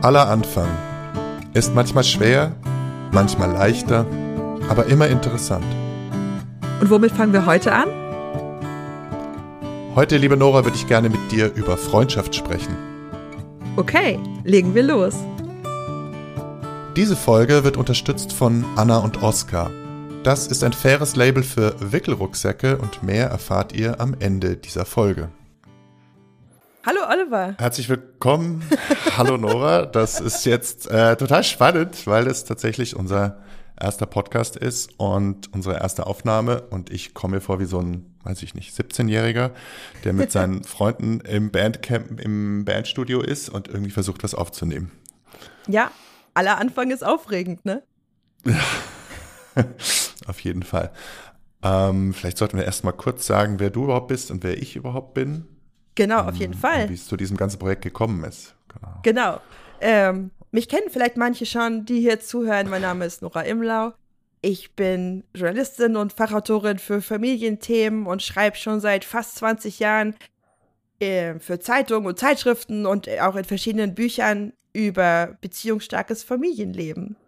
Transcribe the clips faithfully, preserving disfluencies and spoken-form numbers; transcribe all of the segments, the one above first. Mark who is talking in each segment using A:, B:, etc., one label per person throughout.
A: aller Anfang ist manchmal schwer, manchmal leichter, aber immer interessant.
B: Und womit fangen wir heute an?
A: Heute, liebe Nora, würde ich gerne mit dir über Freundschaft sprechen.
B: Okay, legen wir los.
A: Diese Folge wird unterstützt von Anna und Oskar. Das ist ein faires Label für Wickelrucksäcke und mehr erfahrt ihr am Ende dieser Folge.
B: Hallo Oliver.
A: Herzlich willkommen. Hallo Nora. Das ist jetzt äh, total spannend, weil es tatsächlich unser erster Podcast ist und unsere erste Aufnahme. Und ich komme mir vor wie so ein, weiß ich nicht, siebzehnjähriger, der mit seinen Freunden im Bandcamp, im Bandstudio ist und irgendwie versucht, was aufzunehmen.
B: Ja, aller Anfang ist aufregend, ne?
A: Auf jeden Fall. Ähm, vielleicht sollten wir erst mal kurz sagen, wer du überhaupt bist und wer ich überhaupt bin.
B: Genau, auf jeden Fall.
A: Und wie es zu diesem ganzen Projekt gekommen ist.
B: Genau. genau. Ähm, mich kennen vielleicht manche schon, die hier zuhören. Mein Name ist Nora Imlau. Ich bin Journalistin und Fachautorin für Familienthemen und schreibe schon seit fast zwanzig Jahren äh, für Zeitungen und Zeitschriften und auch in verschiedenen Büchern über beziehungsstarkes Familienleben.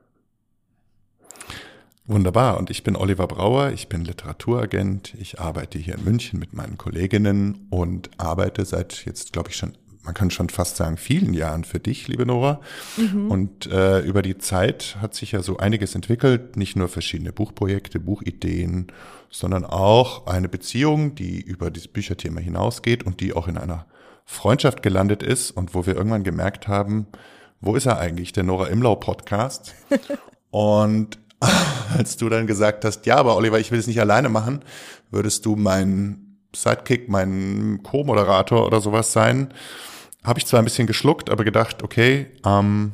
A: Wunderbar. Und ich bin Oliver Brauer, ich bin Literaturagent. Ich arbeite hier in München mit meinen Kolleginnen und arbeite seit jetzt, glaube ich, schon, man kann schon fast sagen, vielen Jahren für dich, liebe Nora. Mhm. Und äh, über die Zeit hat sich ja so einiges entwickelt, nicht nur verschiedene Buchprojekte, Buchideen, sondern auch eine Beziehung, die über dieses Bücherthema hinausgeht und die auch in einer Freundschaft gelandet ist und wo wir irgendwann gemerkt haben, wo ist er eigentlich, der Nora Imlau Podcast? Und als du dann gesagt hast, ja, aber Oliver, ich will es nicht alleine machen, würdest du mein Sidekick, mein Co-Moderator oder sowas sein, habe ich zwar ein bisschen geschluckt, aber gedacht, okay, ähm,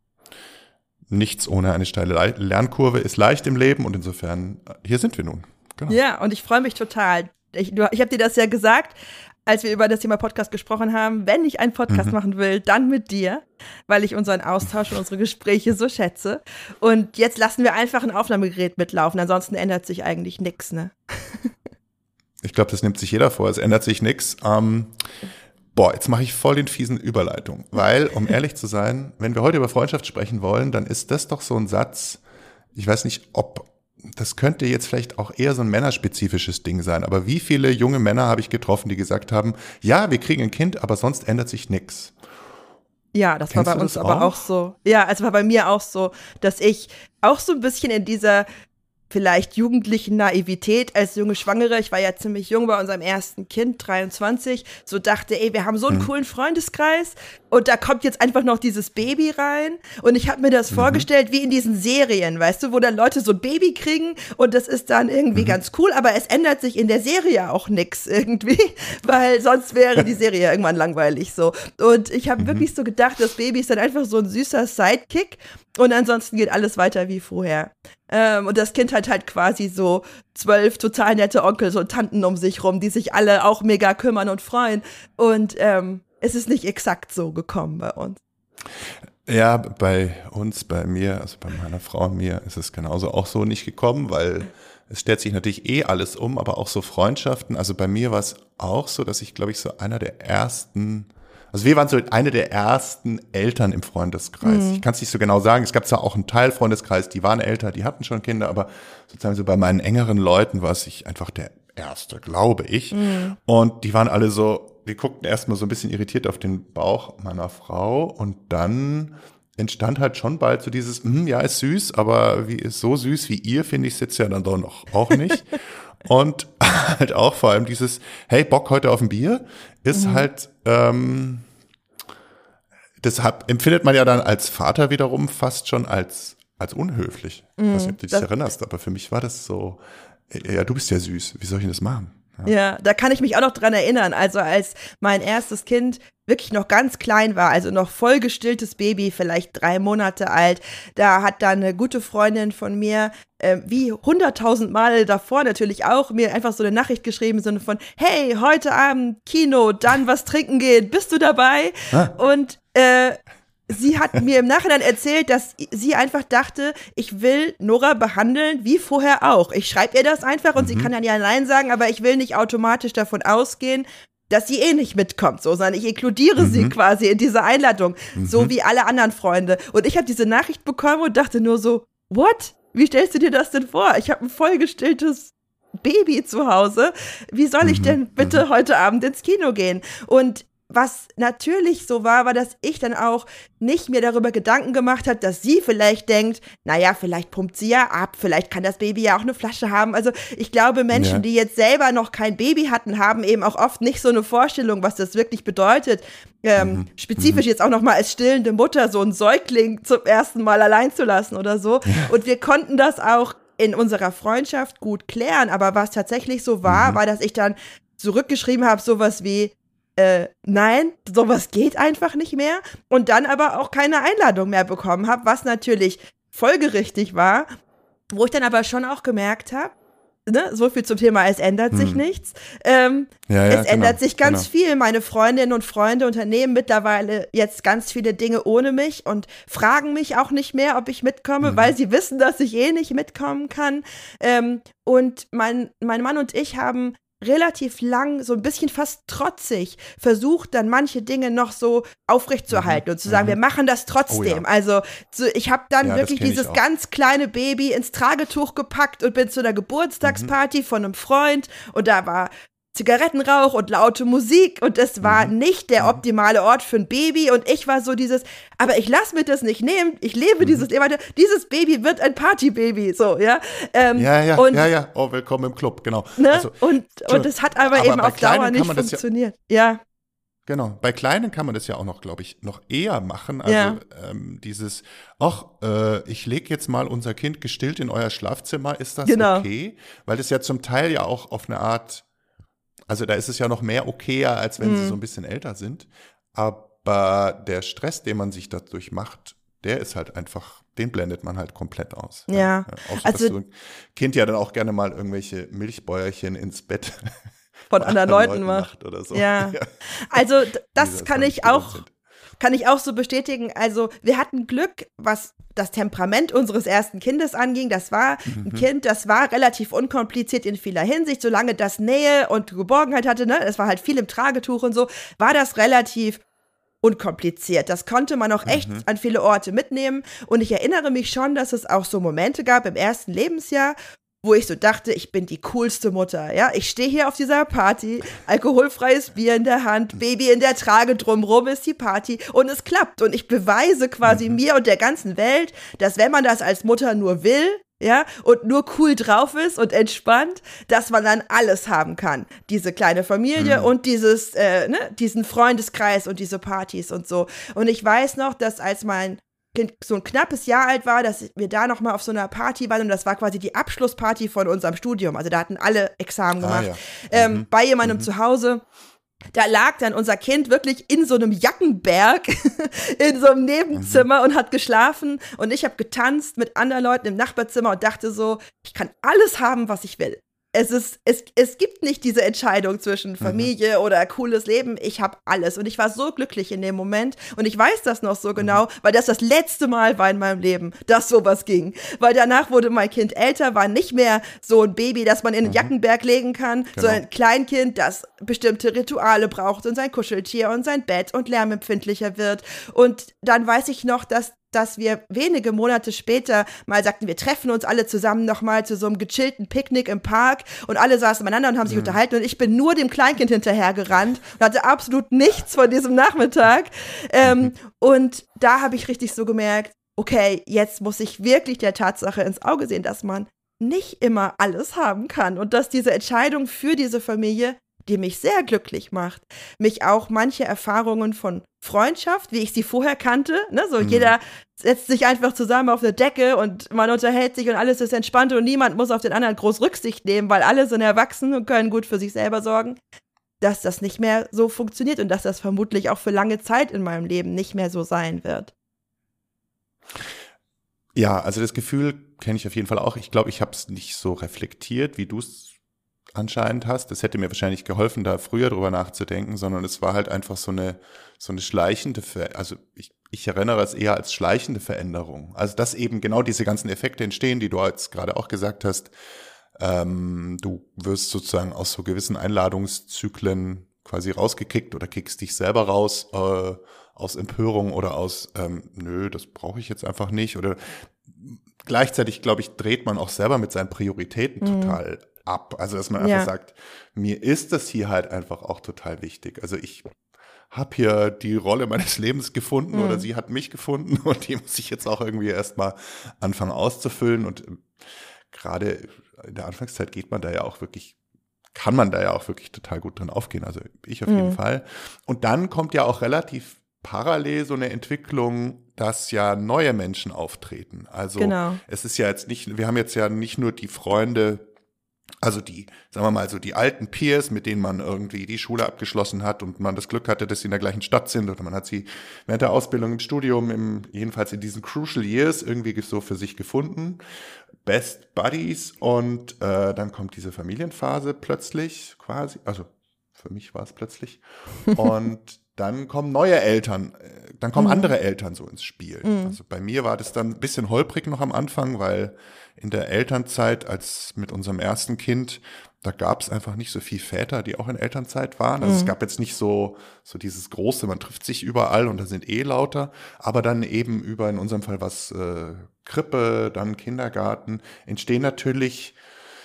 A: nichts ohne eine steile Lernkurve ist leicht im Leben und insofern, hier sind wir nun.
B: Genau. Ja, und ich freue mich total. Ich, ich habe dir das ja gesagt, als wir über das Thema Podcast gesprochen haben, wenn ich einen Podcast mhm. machen will, dann mit dir, weil ich unseren Austausch und unsere Gespräche so schätze. Und jetzt lassen wir einfach ein Aufnahmegerät mitlaufen, ansonsten ändert sich eigentlich nichts, ne?
A: Ich glaube, das nimmt sich jeder vor, es ändert sich nichts. Ähm, boah, jetzt mache ich voll den fiesen Überleitung, weil, um ehrlich zu sein, wenn wir heute über Freundschaft sprechen wollen, dann ist das doch so ein Satz, ich weiß nicht, ob das könnte jetzt vielleicht auch eher so ein männerspezifisches Ding sein, aber wie viele junge Männer habe ich getroffen, die gesagt haben, ja, wir kriegen ein Kind, aber sonst ändert sich nichts.
B: Ja, das Kennst war bei uns aber auch? auch so. Ja, es war bei mir auch so, dass ich auch so ein bisschen in dieser vielleicht jugendlichen Naivität als junge Schwangere, ich war ja ziemlich jung bei unserem ersten Kind, dreiundzwanzig, so dachte, ey, wir haben so einen mhm. coolen Freundeskreis und da kommt jetzt einfach noch dieses Baby rein und ich habe mir das mhm. vorgestellt wie in diesen Serien, weißt du, wo dann Leute so ein Baby kriegen und das ist dann irgendwie mhm. ganz cool, aber es ändert sich in der Serie auch nix irgendwie, weil sonst wäre die Serie irgendwann langweilig so. Und ich habe mhm. wirklich so gedacht, das Baby ist dann einfach so ein süßer Sidekick und ansonsten geht alles weiter wie vorher. Ähm, und das Kind hat halt quasi so zwölf total nette Onkels und Tanten um sich rum, die sich alle auch mega kümmern und freuen. Und ähm, es ist nicht exakt so gekommen bei uns.
A: Ja, bei uns, bei mir, also bei meiner Frau und mir ist es genauso auch so nicht gekommen, weil es stellt sich natürlich eh alles um, aber auch so Freundschaften. Also bei mir war es auch so, dass ich, glaube ich, so einer der ersten Also wir waren so eine der ersten Eltern im Freundeskreis. Mhm. Ich kann es nicht so genau sagen. Es gab zwar auch einen Teil Freundeskreis, die waren älter, die hatten schon Kinder, aber sozusagen so bei meinen engeren Leuten war es ich einfach der Erste, glaube ich. Mhm. Und die waren alle so, wir guckten erstmal so ein bisschen irritiert auf den Bauch meiner Frau und dann entstand halt schon bald so dieses, hm, ja, ist süß, aber wie ist so süß wie ihr, finde ich es jetzt ja dann doch noch auch nicht. Und halt auch vor allem dieses, hey, Bock heute auf ein Bier, ist mhm. halt, ähm, deshalb empfindet man ja dann als Vater wiederum fast schon als, als unhöflich. Mhm. Ich weiß nicht, ob du dich das erinnerst, aber für mich war das so, ja, du bist ja süß, wie soll ich denn das machen?
B: Ja. ja, da kann ich mich auch noch dran erinnern. Also als mein erstes Kind wirklich noch ganz klein war, also noch voll gestilltes Baby, vielleicht drei Monate alt, da hat dann eine gute Freundin von mir, äh, wie hunderttausend Mal davor natürlich auch, mir einfach so eine Nachricht geschrieben, im Sinne von, hey, heute Abend Kino, dann was trinken geht, bist du dabei? Ah. Und äh, sie hat mir im Nachhinein erzählt, dass sie einfach dachte, ich will Nora behandeln wie vorher auch. Ich schreibe ihr das einfach und mhm. sie kann dann ja Nein sagen, aber ich will nicht automatisch davon ausgehen, dass sie eh nicht mitkommt, so, sondern ich inkludiere mhm. sie quasi in diese Einladung, mhm. so wie alle anderen Freunde. Und ich habe diese Nachricht bekommen und dachte nur so, what? Wie stellst du dir das denn vor? Ich habe ein vollgestilltes Baby zu Hause. Wie soll ich denn bitte mhm. heute Abend ins Kino gehen? Und was natürlich so war, war, dass ich dann auch nicht mir darüber Gedanken gemacht habe, dass sie vielleicht denkt, naja, vielleicht pumpt sie ja ab, vielleicht kann das Baby ja auch eine Flasche haben. Also ich glaube, Menschen, ja. die jetzt selber noch kein Baby hatten, haben eben auch oft nicht so eine Vorstellung, was das wirklich bedeutet. Ähm, mhm. Spezifisch mhm. jetzt auch noch mal als stillende Mutter so einen Säugling zum ersten Mal allein zu lassen oder so. Ja. Und wir konnten das auch in unserer Freundschaft gut klären. Aber was tatsächlich so war, mhm. war, dass ich dann zurückgeschrieben habe, sowas wie, Äh, nein, sowas geht einfach nicht mehr und dann aber auch keine Einladung mehr bekommen habe, was natürlich folgerichtig war, wo ich dann aber schon auch gemerkt habe, ne, so viel zum Thema, es ändert hm. sich nichts, ähm, ja, ja, es genau, ändert sich ganz genau. viel, meine Freundinnen und Freunde unternehmen mittlerweile jetzt ganz viele Dinge ohne mich und fragen mich auch nicht mehr, ob ich mitkomme, mhm. weil sie wissen, dass ich eh nicht mitkommen kann, ähm, und mein, mein Mann und ich haben relativ lang, so ein bisschen fast trotzig, versucht dann manche Dinge noch so aufrechtzuerhalten mhm. und zu sagen, mhm. wir machen das trotzdem. Oh, ja. Also so, ich habe dann ja, wirklich dieses ganz kleine Baby ins Tragetuch gepackt und bin zu einer Geburtstagsparty mhm. von einem Freund und da war Zigarettenrauch und laute Musik und es war mhm. nicht der optimale Ort für ein Baby und ich war so dieses, aber ich lass mir das nicht nehmen, ich lebe mhm. dieses Leben weiter, dieses Baby wird ein Partybaby, so, ja. Ähm,
A: ja, ja, und, ja, ja, oh, willkommen im Club, genau.
B: Ne? Also, und, und es hat aber, aber eben auf Dauer nicht funktioniert, ja, ja.
A: Genau, bei Kleinen kann man das ja auch noch, glaube ich, noch eher machen, also ja. ähm, dieses, ach, äh, ich lege jetzt mal unser Kind gestillt in euer Schlafzimmer, ist das genau. okay? Weil das ja zum Teil ja auch auf eine Art, also da ist es ja noch mehr okayer, als wenn mhm. sie so ein bisschen älter sind. Aber der Stress, den man sich dadurch macht, der ist halt einfach, den blendet man halt komplett aus.
B: Ja. ja.
A: Außer, also, dass so ein Kind ja dann auch gerne mal irgendwelche Milchbäuerchen ins Bett
B: von anderen Leuten, Leuten macht
A: oder so.
B: Ja. ja. Also das kann ich auch, sind. kann ich auch so bestätigen. Also wir hatten Glück, was das Temperament unseres ersten Kindes anging. Das war mhm. ein Kind, das war relativ unkompliziert in vieler Hinsicht. Solange das Nähe und Geborgenheit hatte, ne, es war halt viel im Tragetuch und so, war das relativ unkompliziert. Das konnte man auch echt mhm. an viele Orte mitnehmen. Und ich erinnere mich schon, dass es auch so Momente gab im ersten Lebensjahr, wo ich so dachte, ich bin die coolste Mutter, ja. Ich stehe hier auf dieser Party, alkoholfreies Bier in der Hand, Baby in der Trage, drumrum ist die Party und es klappt. Und ich beweise quasi mhm. mir und der ganzen Welt, dass wenn man das als Mutter nur will, ja, und nur cool drauf ist und entspannt, dass man dann alles haben kann. Diese kleine Familie mhm. und dieses, äh, ne, diesen Freundeskreis und diese Partys und so. Und ich weiß noch, dass als mein Kind so ein knappes Jahr alt war, dass wir da noch mal auf so einer Party waren und das war quasi die Abschlussparty von unserem Studium. Also da hatten alle Examen gemacht. Ah, ja. ähm, mhm. Bei jemandem mhm. zu Hause. Da lag dann unser Kind wirklich in so einem Jackenberg in so einem Nebenzimmer mhm. und hat geschlafen und ich habe getanzt mit anderen Leuten im Nachbarzimmer und dachte so, ich kann alles haben, was ich will. Es ist, es, es gibt nicht diese Entscheidung zwischen Familie mhm. oder cooles Leben. Ich habe alles. Und ich war so glücklich in dem Moment. Und ich weiß das noch so genau, weil das das letzte Mal war in meinem Leben, dass sowas ging. Weil danach wurde mein Kind älter, war nicht mehr so ein Baby, das man in den mhm. Jackenberg legen kann, genau. sondern ein Kleinkind, das bestimmte Rituale braucht und sein Kuscheltier und sein Bett und lärmempfindlicher wird. Und dann weiß ich noch, dass dass wir wenige Monate später mal sagten, wir treffen uns alle zusammen nochmal zu so einem gechillten Picknick im Park und alle saßen beieinander und haben sich mhm. unterhalten und ich bin nur dem Kleinkind hinterhergerannt und hatte absolut nichts von diesem Nachmittag. Ähm, mhm. Und da habe ich richtig so gemerkt, okay, jetzt muss ich wirklich der Tatsache ins Auge sehen, dass man nicht immer alles haben kann und dass diese Entscheidung für diese Familie, die mich sehr glücklich macht, mich auch manche Erfahrungen von Freundschaft, wie ich sie vorher kannte, ne, so mhm. jeder setzt sich einfach zusammen auf eine Decke und man unterhält sich und alles ist entspannt und niemand muss auf den anderen groß Rücksicht nehmen, weil alle sind erwachsen und können gut für sich selber sorgen, dass das nicht mehr so funktioniert und dass das vermutlich auch für lange Zeit in meinem Leben nicht mehr so sein wird.
A: Ja, also das Gefühl kenne ich auf jeden Fall auch. Ich glaube, ich habe es nicht so reflektiert, wie du es anscheinend hast. Das hätte mir wahrscheinlich geholfen, da früher drüber nachzudenken, sondern es war halt einfach so eine so eine schleichende, Ver- also ich, ich erinnere es eher als schleichende Veränderung. Also dass eben genau diese ganzen Effekte entstehen, die du jetzt gerade auch gesagt hast. Ähm, du wirst sozusagen aus so gewissen Einladungszyklen quasi rausgekickt oder kickst dich selber raus äh, aus Empörung oder aus, ähm, nö, das brauche ich jetzt einfach nicht. Oder gleichzeitig, glaube ich, dreht man auch selber mit seinen Prioritäten mhm. total ab. Also, dass man einfach ja. sagt, mir ist das hier halt einfach auch total wichtig. Also ich habe hier die Rolle meines Lebens gefunden mhm. oder sie hat mich gefunden und die muss ich jetzt auch irgendwie erstmal anfangen auszufüllen. Und gerade in der Anfangszeit geht man da ja auch wirklich, kann man da ja auch wirklich total gut drin aufgehen. Also ich auf mhm. jeden Fall. Und dann kommt ja auch relativ parallel so eine Entwicklung, dass ja neue Menschen auftreten. Also genau. es ist ja jetzt nicht, wir haben jetzt ja nicht nur die Freunde, also die, sagen wir mal, so die alten Peers, mit denen man irgendwie die Schule abgeschlossen hat und man das Glück hatte, dass sie in der gleichen Stadt sind oder man hat sie während der Ausbildung im Studium, im, jedenfalls in diesen Crucial Years irgendwie so für sich gefunden. Best Buddies und äh, dann kommt diese Familienphase plötzlich quasi, also für mich war es plötzlich und dann kommen neue Eltern, dann kommen mhm. andere Eltern so ins Spiel. Mhm. Also bei mir war das dann ein bisschen holprig noch am Anfang, weil in der Elternzeit, als mit unserem ersten Kind, da gab es einfach nicht so viel Väter, die auch in Elternzeit waren. Also mhm. es gab jetzt nicht so so dieses große, man trifft sich überall und da sind eh lauter, aber dann eben über, in unserem Fall was äh, Krippe, dann Kindergarten, entstehen natürlich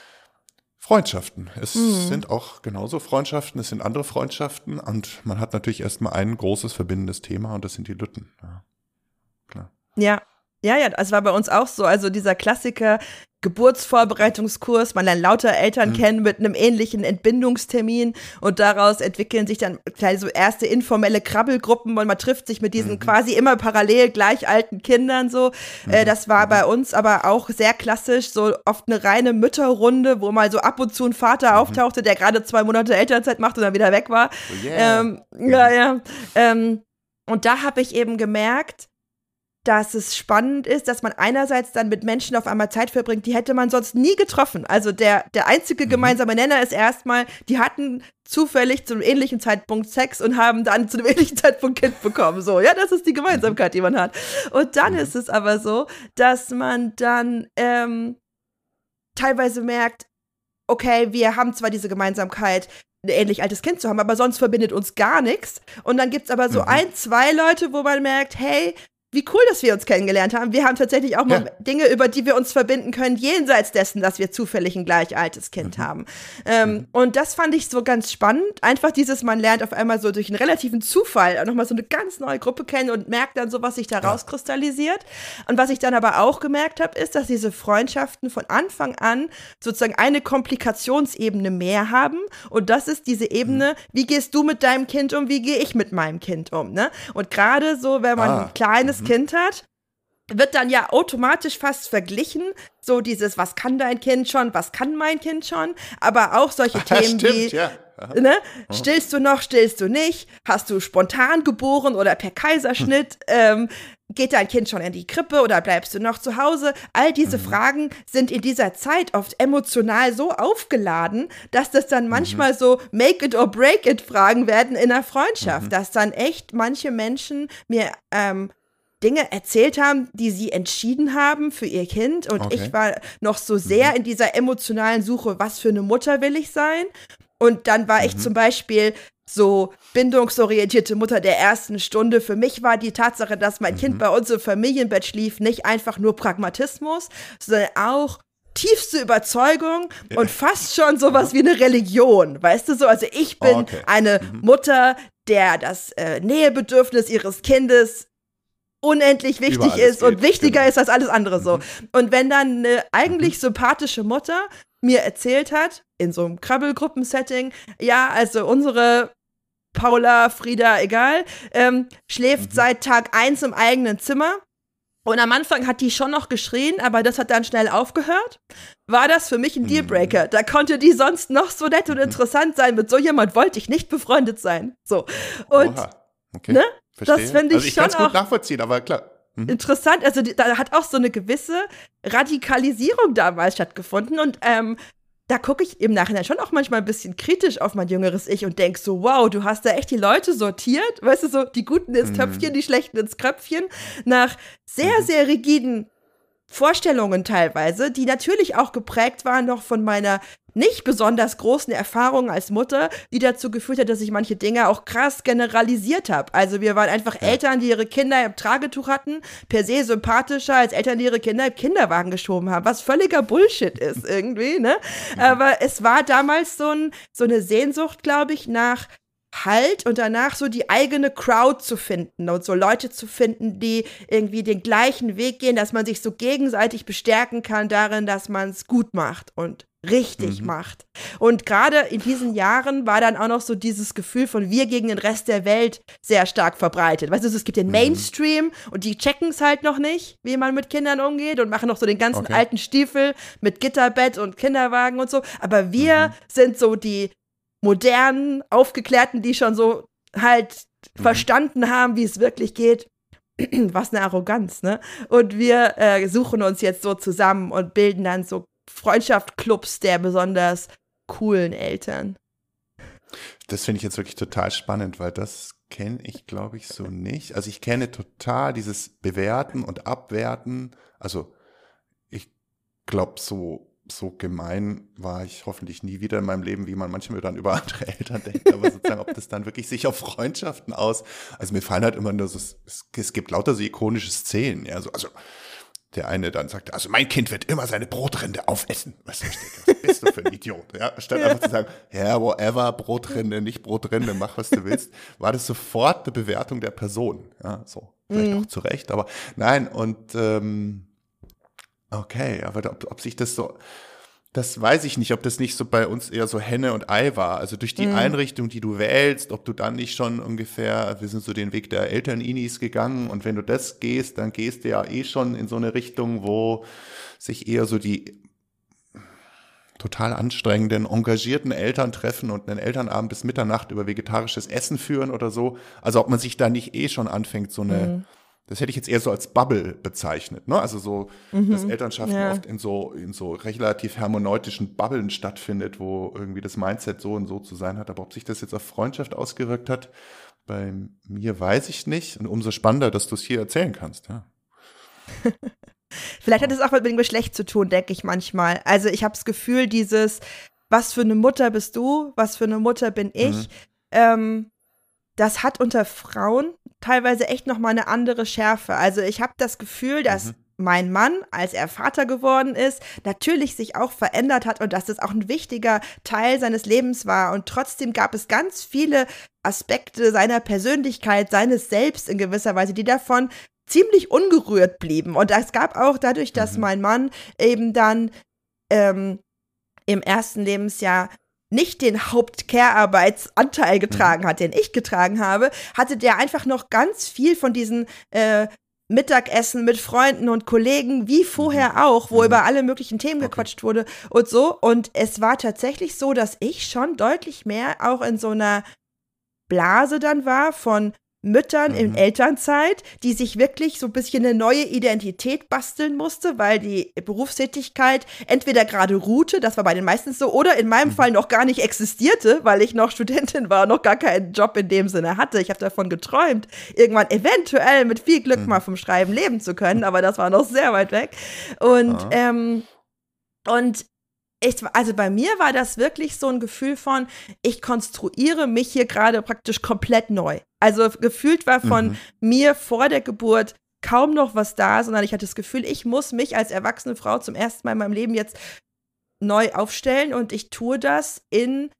A: Freundschaften. Es mhm. sind auch genauso Freundschaften, es sind andere Freundschaften und man hat natürlich erstmal ein großes verbindendes Thema und das sind die Lütten. Ja, klar.
B: Ja, ja, ja, das war bei uns auch so. Also dieser Klassiker Geburtsvorbereitungskurs, man lernt lauter Eltern mhm. kennen mit einem ähnlichen Entbindungstermin und daraus entwickeln sich dann so erste informelle Krabbelgruppen und man trifft sich mit diesen mhm. quasi immer parallel gleich alten Kindern so. Mhm. Äh, das war mhm. bei uns aber auch sehr klassisch, so oft eine reine Mütterrunde, wo mal so ab und zu ein Vater mhm. auftauchte, der gerade zwei Monate Elternzeit macht und dann wieder weg war.
A: Oh yeah.
B: ähm, ja, ja. Ähm, und da habe ich eben gemerkt, dass es spannend ist, dass man einerseits dann mit Menschen auf einmal Zeit verbringt, die hätte man sonst nie getroffen. Also der, der einzige gemeinsame Nenner ist erstmal, die hatten zufällig zu einem ähnlichen Zeitpunkt Sex und haben dann zu einem ähnlichen Zeitpunkt Kind bekommen. So, ja, das ist die Gemeinsamkeit, die man hat. Und dann ist es aber so, dass man dann ähm, teilweise merkt, okay, wir haben zwar diese Gemeinsamkeit, ein ähnlich altes Kind zu haben, aber sonst verbindet uns gar nichts. Und dann gibt's aber so mhm. ein, zwei Leute, wo man merkt, hey, wie cool, dass wir uns kennengelernt haben. Wir haben tatsächlich auch mal ja. Dinge, über die wir uns verbinden können, jenseits dessen, dass wir zufällig ein gleich altes Kind mhm. haben. Ähm, mhm. Und das fand ich so ganz spannend. Einfach dieses, man lernt auf einmal so durch einen relativen Zufall nochmal so eine ganz neue Gruppe kennen und merkt dann so, was sich da ja. rauskristallisiert. Und was ich dann aber auch gemerkt habe, ist, dass diese Freundschaften von Anfang an sozusagen eine Komplikationsebene mehr haben. Und das ist diese Ebene, mhm. wie gehst du mit deinem Kind um, wie gehe ich mit meinem Kind um, ne? Und gerade so, wenn man ah. ein kleines Kind hat, wird dann ja automatisch fast verglichen, so dieses, was kann dein Kind schon, was kann mein Kind schon, aber auch solche Themen
A: stimmt,
B: wie,
A: ja.
B: ne, stillst du noch, stillst du nicht, hast du spontan geboren oder per Kaiserschnitt, hm. ähm, geht dein Kind schon in die Krippe oder bleibst du noch zu Hause? All diese mhm. Fragen sind in dieser Zeit oft emotional so aufgeladen, dass das dann manchmal mhm. so Make-it-or-break-it-Fragen werden in der Freundschaft, mhm. dass dann echt manche Menschen mir ähm, Dinge erzählt haben, die sie entschieden haben für ihr Kind. Und okay. ich war noch so sehr mhm. in dieser emotionalen Suche, was für eine Mutter will ich sein? Und dann war mhm. ich zum Beispiel so bindungsorientierte Mutter der ersten Stunde. Für mich war die Tatsache, dass mein mhm. Kind bei uns im Familienbett schlief, nicht einfach nur Pragmatismus, sondern auch tiefste Überzeugung ja. und fast schon sowas wie eine Religion, weißt du so? Also ich bin oh, okay. eine mhm. Mutter, der das äh, Nähebedürfnis ihres Kindes unendlich wichtig ist und wichtiger genau. ist als alles andere so. Mhm. Und wenn dann eine eigentlich mhm. sympathische Mutter mir erzählt hat, in so einem Krabbelgruppen-Setting, ja, also unsere Paula, Frieda, egal, ähm, schläft mhm. seit Tag eins im eigenen Zimmer. Und am Anfang hat die schon noch geschrien, aber das hat dann schnell aufgehört. War das für mich ein Dealbreaker? Da konnte die sonst noch so nett und interessant sein. Mit so jemand wollte ich nicht befreundet sein. So. Und,
A: Oha. Okay.
B: ne? Das finde ich,
A: also ich
B: schon
A: gut
B: auch
A: nachvollziehen, aber klar. Mhm.
B: interessant. Also die, da hat auch so eine gewisse Radikalisierung damals stattgefunden. Und ähm, da gucke ich im Nachhinein schon auch manchmal ein bisschen kritisch auf mein jüngeres Ich und denke so, wow, du hast da echt die Leute sortiert. Weißt du, so die Guten ins Töpfchen, mhm. die Schlechten ins Kröpfchen. Nach sehr, mhm. sehr rigiden Vorstellungen teilweise, die natürlich auch geprägt waren noch von meiner nicht besonders großen Erfahrungen als Mutter, die dazu geführt hat, dass ich manche Dinge auch krass generalisiert habe. Also wir waren einfach ja. Eltern, die ihre Kinder im Tragetuch hatten, per se sympathischer als Eltern, die ihre Kinder im Kinderwagen geschoben haben, was völliger Bullshit ist irgendwie, ne? Mhm. Aber es war damals so, ein, so eine Sehnsucht, glaube ich, nach Halt und danach so die eigene Crowd zu finden und so Leute zu finden, die irgendwie den gleichen Weg gehen, dass man sich so gegenseitig bestärken kann darin, dass man es gut macht und richtig mhm. macht. Und gerade in diesen Jahren war dann auch noch so dieses Gefühl von wir gegen den Rest der Welt sehr stark verbreitet. Weißt du, es gibt den Mainstream mhm. und die checken es halt noch nicht, wie man mit Kindern umgeht und machen noch so den ganzen okay. alten Stiefel mit Gitterbett und Kinderwagen und so. Aber wir mhm. sind so die modernen, aufgeklärten, die schon so halt mhm. verstanden haben, wie es wirklich geht. Was eine Arroganz, ne? Und wir äh, suchen uns jetzt so zusammen und bilden dann so Freundschaftsclubs der besonders coolen Eltern.
A: Das finde ich jetzt wirklich total spannend, weil das kenne ich, glaube ich, so nicht. Also ich kenne total dieses Bewerten und Abwerten. Also ich glaube, so so gemein war ich hoffentlich nie wieder in meinem Leben, wie man manchmal dann über andere Eltern denkt, aber sozusagen, ob das dann wirklich sich auf Freundschaften aus, also mir fallen halt immer nur so, es, es gibt lauter so ikonische Szenen, ja, so, also der eine dann sagt, also mein Kind wird immer seine Brotrinde aufessen. Was, was bist du für ein Idiot? Ja, statt einfach zu sagen, ja, yeah, whatever, Brotrinde, nicht Brotrinde, mach was du willst, war das sofort eine Bewertung der Person, ja, so, vielleicht mhm. auch zu Recht, aber nein, und ähm, okay, aber ob, ob sich das so, das weiß ich nicht, ob das nicht so bei uns eher so Henne und Ei war. Also durch die mhm. Einrichtung, die du wählst, ob du dann nicht schon ungefähr, wir sind so den Weg der Eltern-Inis gegangen und wenn du das gehst, dann gehst du ja eh schon in so eine Richtung, wo sich eher so die total anstrengenden, engagierten Eltern treffen und einen Elternabend bis Mitternacht über vegetarisches Essen führen oder so. Also ob man sich da nicht eh schon anfängt, so eine mhm. das hätte ich jetzt eher so als Bubble bezeichnet, ne? Also so, mhm. dass Elternschaft ja. oft in so, in so relativ hermeneutischen Bubblen stattfindet, wo irgendwie das Mindset so und so zu sein hat. Aber ob sich das jetzt auf Freundschaft ausgewirkt hat, bei mir weiß ich nicht. Und umso spannender, dass du es hier erzählen kannst, ja.
B: Vielleicht hat es auch mit dem Geschlecht zu tun, denke ich manchmal. Also ich habe das Gefühl, dieses, was für eine Mutter bist du, was für eine Mutter bin ich, mhm. ähm, das hat unter Frauen teilweise echt noch mal eine andere Schärfe. Also ich habe das Gefühl, dass mhm. mein Mann, als er Vater geworden ist, natürlich sich auch verändert hat und dass das auch ein wichtiger Teil seines Lebens war. Und trotzdem gab es ganz viele Aspekte seiner Persönlichkeit, seines Selbst in gewisser Weise, die davon ziemlich ungerührt blieben. Und es gab auch dadurch, dass mhm. mein Mann eben dann ähm, im ersten Lebensjahr nicht den Haupt-Care-Arbeitsanteil getragen hat, den ich getragen habe, hatte der einfach noch ganz viel von diesen äh, Mittagessen mit Freunden und Kollegen, wie vorher auch, wo mhm. über alle möglichen Themen okay. gequatscht wurde und so. Und es war tatsächlich so, dass ich schon deutlich mehr auch in so einer Blase dann war von Müttern mhm. in Elternzeit, die sich wirklich so ein bisschen eine neue Identität basteln musste, weil die Berufstätigkeit entweder gerade ruhte, das war bei den meisten so, oder in meinem mhm. Fall noch gar nicht existierte, weil ich noch Studentin war und noch gar keinen Job in dem Sinne hatte. Ich habe davon geträumt, irgendwann eventuell mit viel Glück mhm. mal vom Schreiben leben zu können, aber das war noch sehr weit weg. Und, ja. ähm, und Ich, also bei mir war das wirklich so ein Gefühl von, ich konstruiere mich hier gerade praktisch komplett neu. Also gefühlt war von mhm. mir vor der Geburt kaum noch was da, sondern ich hatte das Gefühl, ich muss mich als erwachsene Frau zum ersten Mal in meinem Leben jetzt neu aufstellen und ich tue das in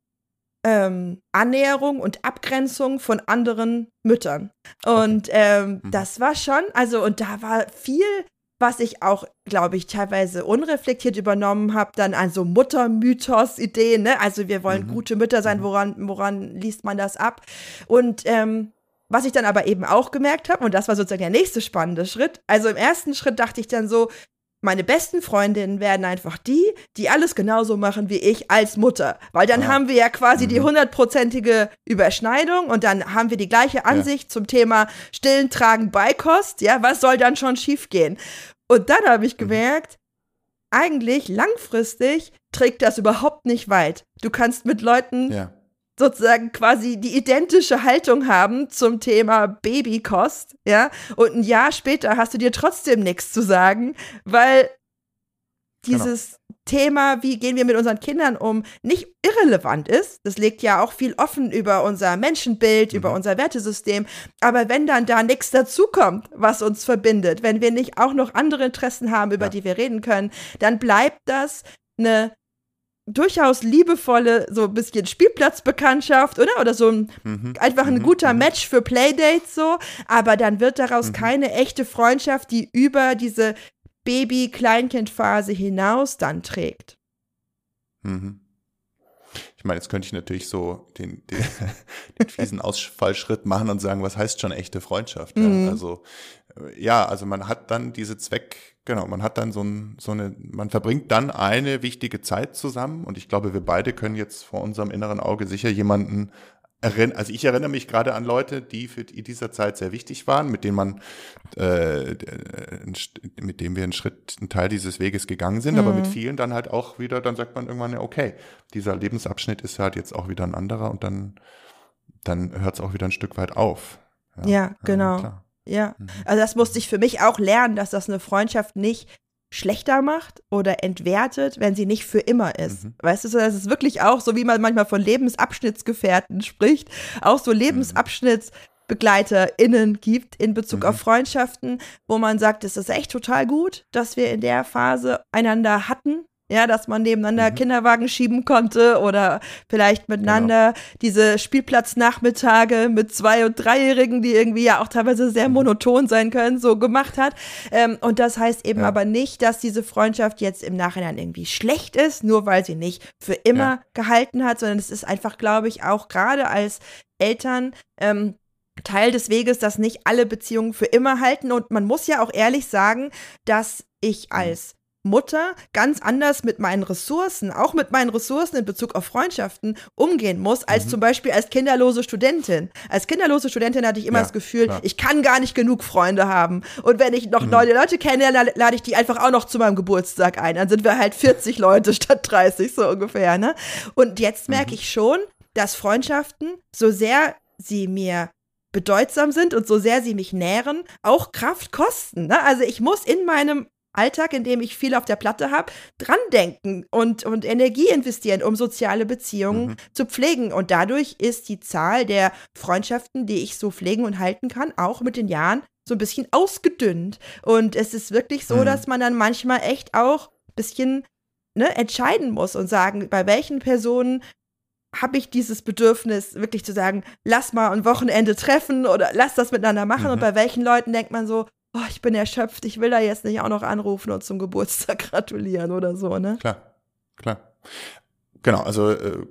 B: ähm, Annäherung und Abgrenzung von anderen Müttern. Und okay. ähm, mhm. das war schon, also und da war viel, was ich auch, glaube ich, teilweise unreflektiert übernommen habe, dann an so Muttermythos-Ideen, ne? Also wir wollen mhm. gute Mütter sein, woran, woran liest man das ab? Und ähm, was ich dann aber eben auch gemerkt habe, und das war sozusagen der nächste spannende Schritt, also im ersten Schritt dachte ich dann so, meine besten Freundinnen werden einfach die, die alles genauso machen wie ich als Mutter. Weil dann ah. haben wir ja quasi mhm. die hundertprozentige Überschneidung und dann haben wir die gleiche Ansicht ja. zum Thema Stillen, Tragen, Beikost. Ja, was soll dann schon schiefgehen? Und dann habe ich gemerkt, mhm. eigentlich langfristig trägt das überhaupt nicht weit. Du kannst mit Leuten ja. sozusagen quasi die identische Haltung haben zum Thema Babykost, ja, und ein Jahr später hast du dir trotzdem nichts zu sagen, weil dieses genau. Thema, wie gehen wir mit unseren Kindern um, nicht irrelevant ist. Das legt ja auch viel offen über unser Menschenbild, mhm. über unser Wertesystem. Aber wenn dann da nichts dazukommt, was uns verbindet, wenn wir nicht auch noch andere Interessen haben, über ja. die wir reden können, dann bleibt das eine durchaus liebevolle, so ein bisschen Spielplatzbekanntschaft, oder? Oder so ein, mhm. einfach ein mhm. guter mhm. Match für Playdates so. Aber dann wird daraus mhm. keine echte Freundschaft, die über diese Baby-Kleinkind-Phase hinaus dann trägt.
A: Mhm. Ich meine, jetzt könnte ich natürlich so den, den, den fiesen Ausfallschritt machen und sagen, was heißt schon echte Freundschaft? Mhm. Ja? Also ja, also man hat dann diese Zweck, genau, man hat dann so, ein, so eine, man verbringt dann eine wichtige Zeit zusammen und ich glaube, wir beide können jetzt vor unserem inneren Auge sicher jemanden erinnern, also ich erinnere mich gerade an Leute, die für in dieser Zeit sehr wichtig waren, mit denen man, äh, mit denen wir einen Schritt, einen Teil dieses Weges gegangen sind, mhm. aber mit vielen dann halt auch wieder, dann sagt man irgendwann, ja, okay, dieser Lebensabschnitt ist halt jetzt auch wieder ein anderer und dann, dann hört es auch wieder ein Stück weit auf.
B: Ja, ja genau. Ja, ja, also das musste ich für mich auch lernen, dass das eine Freundschaft nicht schlechter macht oder entwertet, wenn sie nicht für immer ist. Mhm. Weißt du, das ist wirklich auch so, wie man manchmal von Lebensabschnittsgefährten spricht, auch so LebensabschnittsbegleiterInnen gibt in Bezug mhm. auf Freundschaften, wo man sagt, es ist echt total gut, dass wir in der Phase einander hatten. Ja, dass man nebeneinander mhm. Kinderwagen schieben konnte oder vielleicht miteinander genau. diese Spielplatznachmittage mit Zwei- und Dreijährigen, die irgendwie ja auch teilweise sehr monoton sein können, so gemacht hat. Ähm, und das heißt eben ja. aber nicht, dass diese Freundschaft jetzt im Nachhinein irgendwie schlecht ist, nur weil sie nicht für immer ja. gehalten hat, sondern es ist einfach, glaube ich, auch gerade als Eltern ähm, Teil des Weges, dass nicht alle Beziehungen für immer halten. Und man muss ja auch ehrlich sagen, dass ich als Mutter ganz anders mit meinen Ressourcen, auch mit meinen Ressourcen in Bezug auf Freundschaften umgehen muss, als mhm. zum Beispiel als kinderlose Studentin. Als kinderlose Studentin hatte ich immer ja, das Gefühl, klar. ich kann gar nicht genug Freunde haben. Und wenn ich noch mhm. neue Leute kenne, lade ich die einfach auch noch zu meinem Geburtstag ein. Dann sind wir halt vierzig Leute statt dreißig, so ungefähr. Ne? Und jetzt merke mhm. ich schon, dass Freundschaften, so sehr sie mir bedeutsam sind und so sehr sie mich nähren, auch Kraft kosten. Ne? Also ich muss in meinem Alltag, in dem ich viel auf der Platte habe, dran denken und, und Energie investieren, um soziale Beziehungen mhm. zu pflegen. Und dadurch ist die Zahl der Freundschaften, die ich so pflegen und halten kann, auch mit den Jahren so ein bisschen ausgedünnt. Und es ist wirklich so, mhm. dass man dann manchmal echt auch ein bisschen ne, entscheiden muss und sagen, bei welchen Personen habe ich dieses Bedürfnis, wirklich zu sagen, lass mal ein Wochenende treffen oder lass das miteinander machen. Mhm. Und bei welchen Leuten denkt man so, oh, ich bin erschöpft, ich will da jetzt nicht auch noch anrufen und zum Geburtstag gratulieren oder so, ne?
A: Klar, klar. Genau, also äh,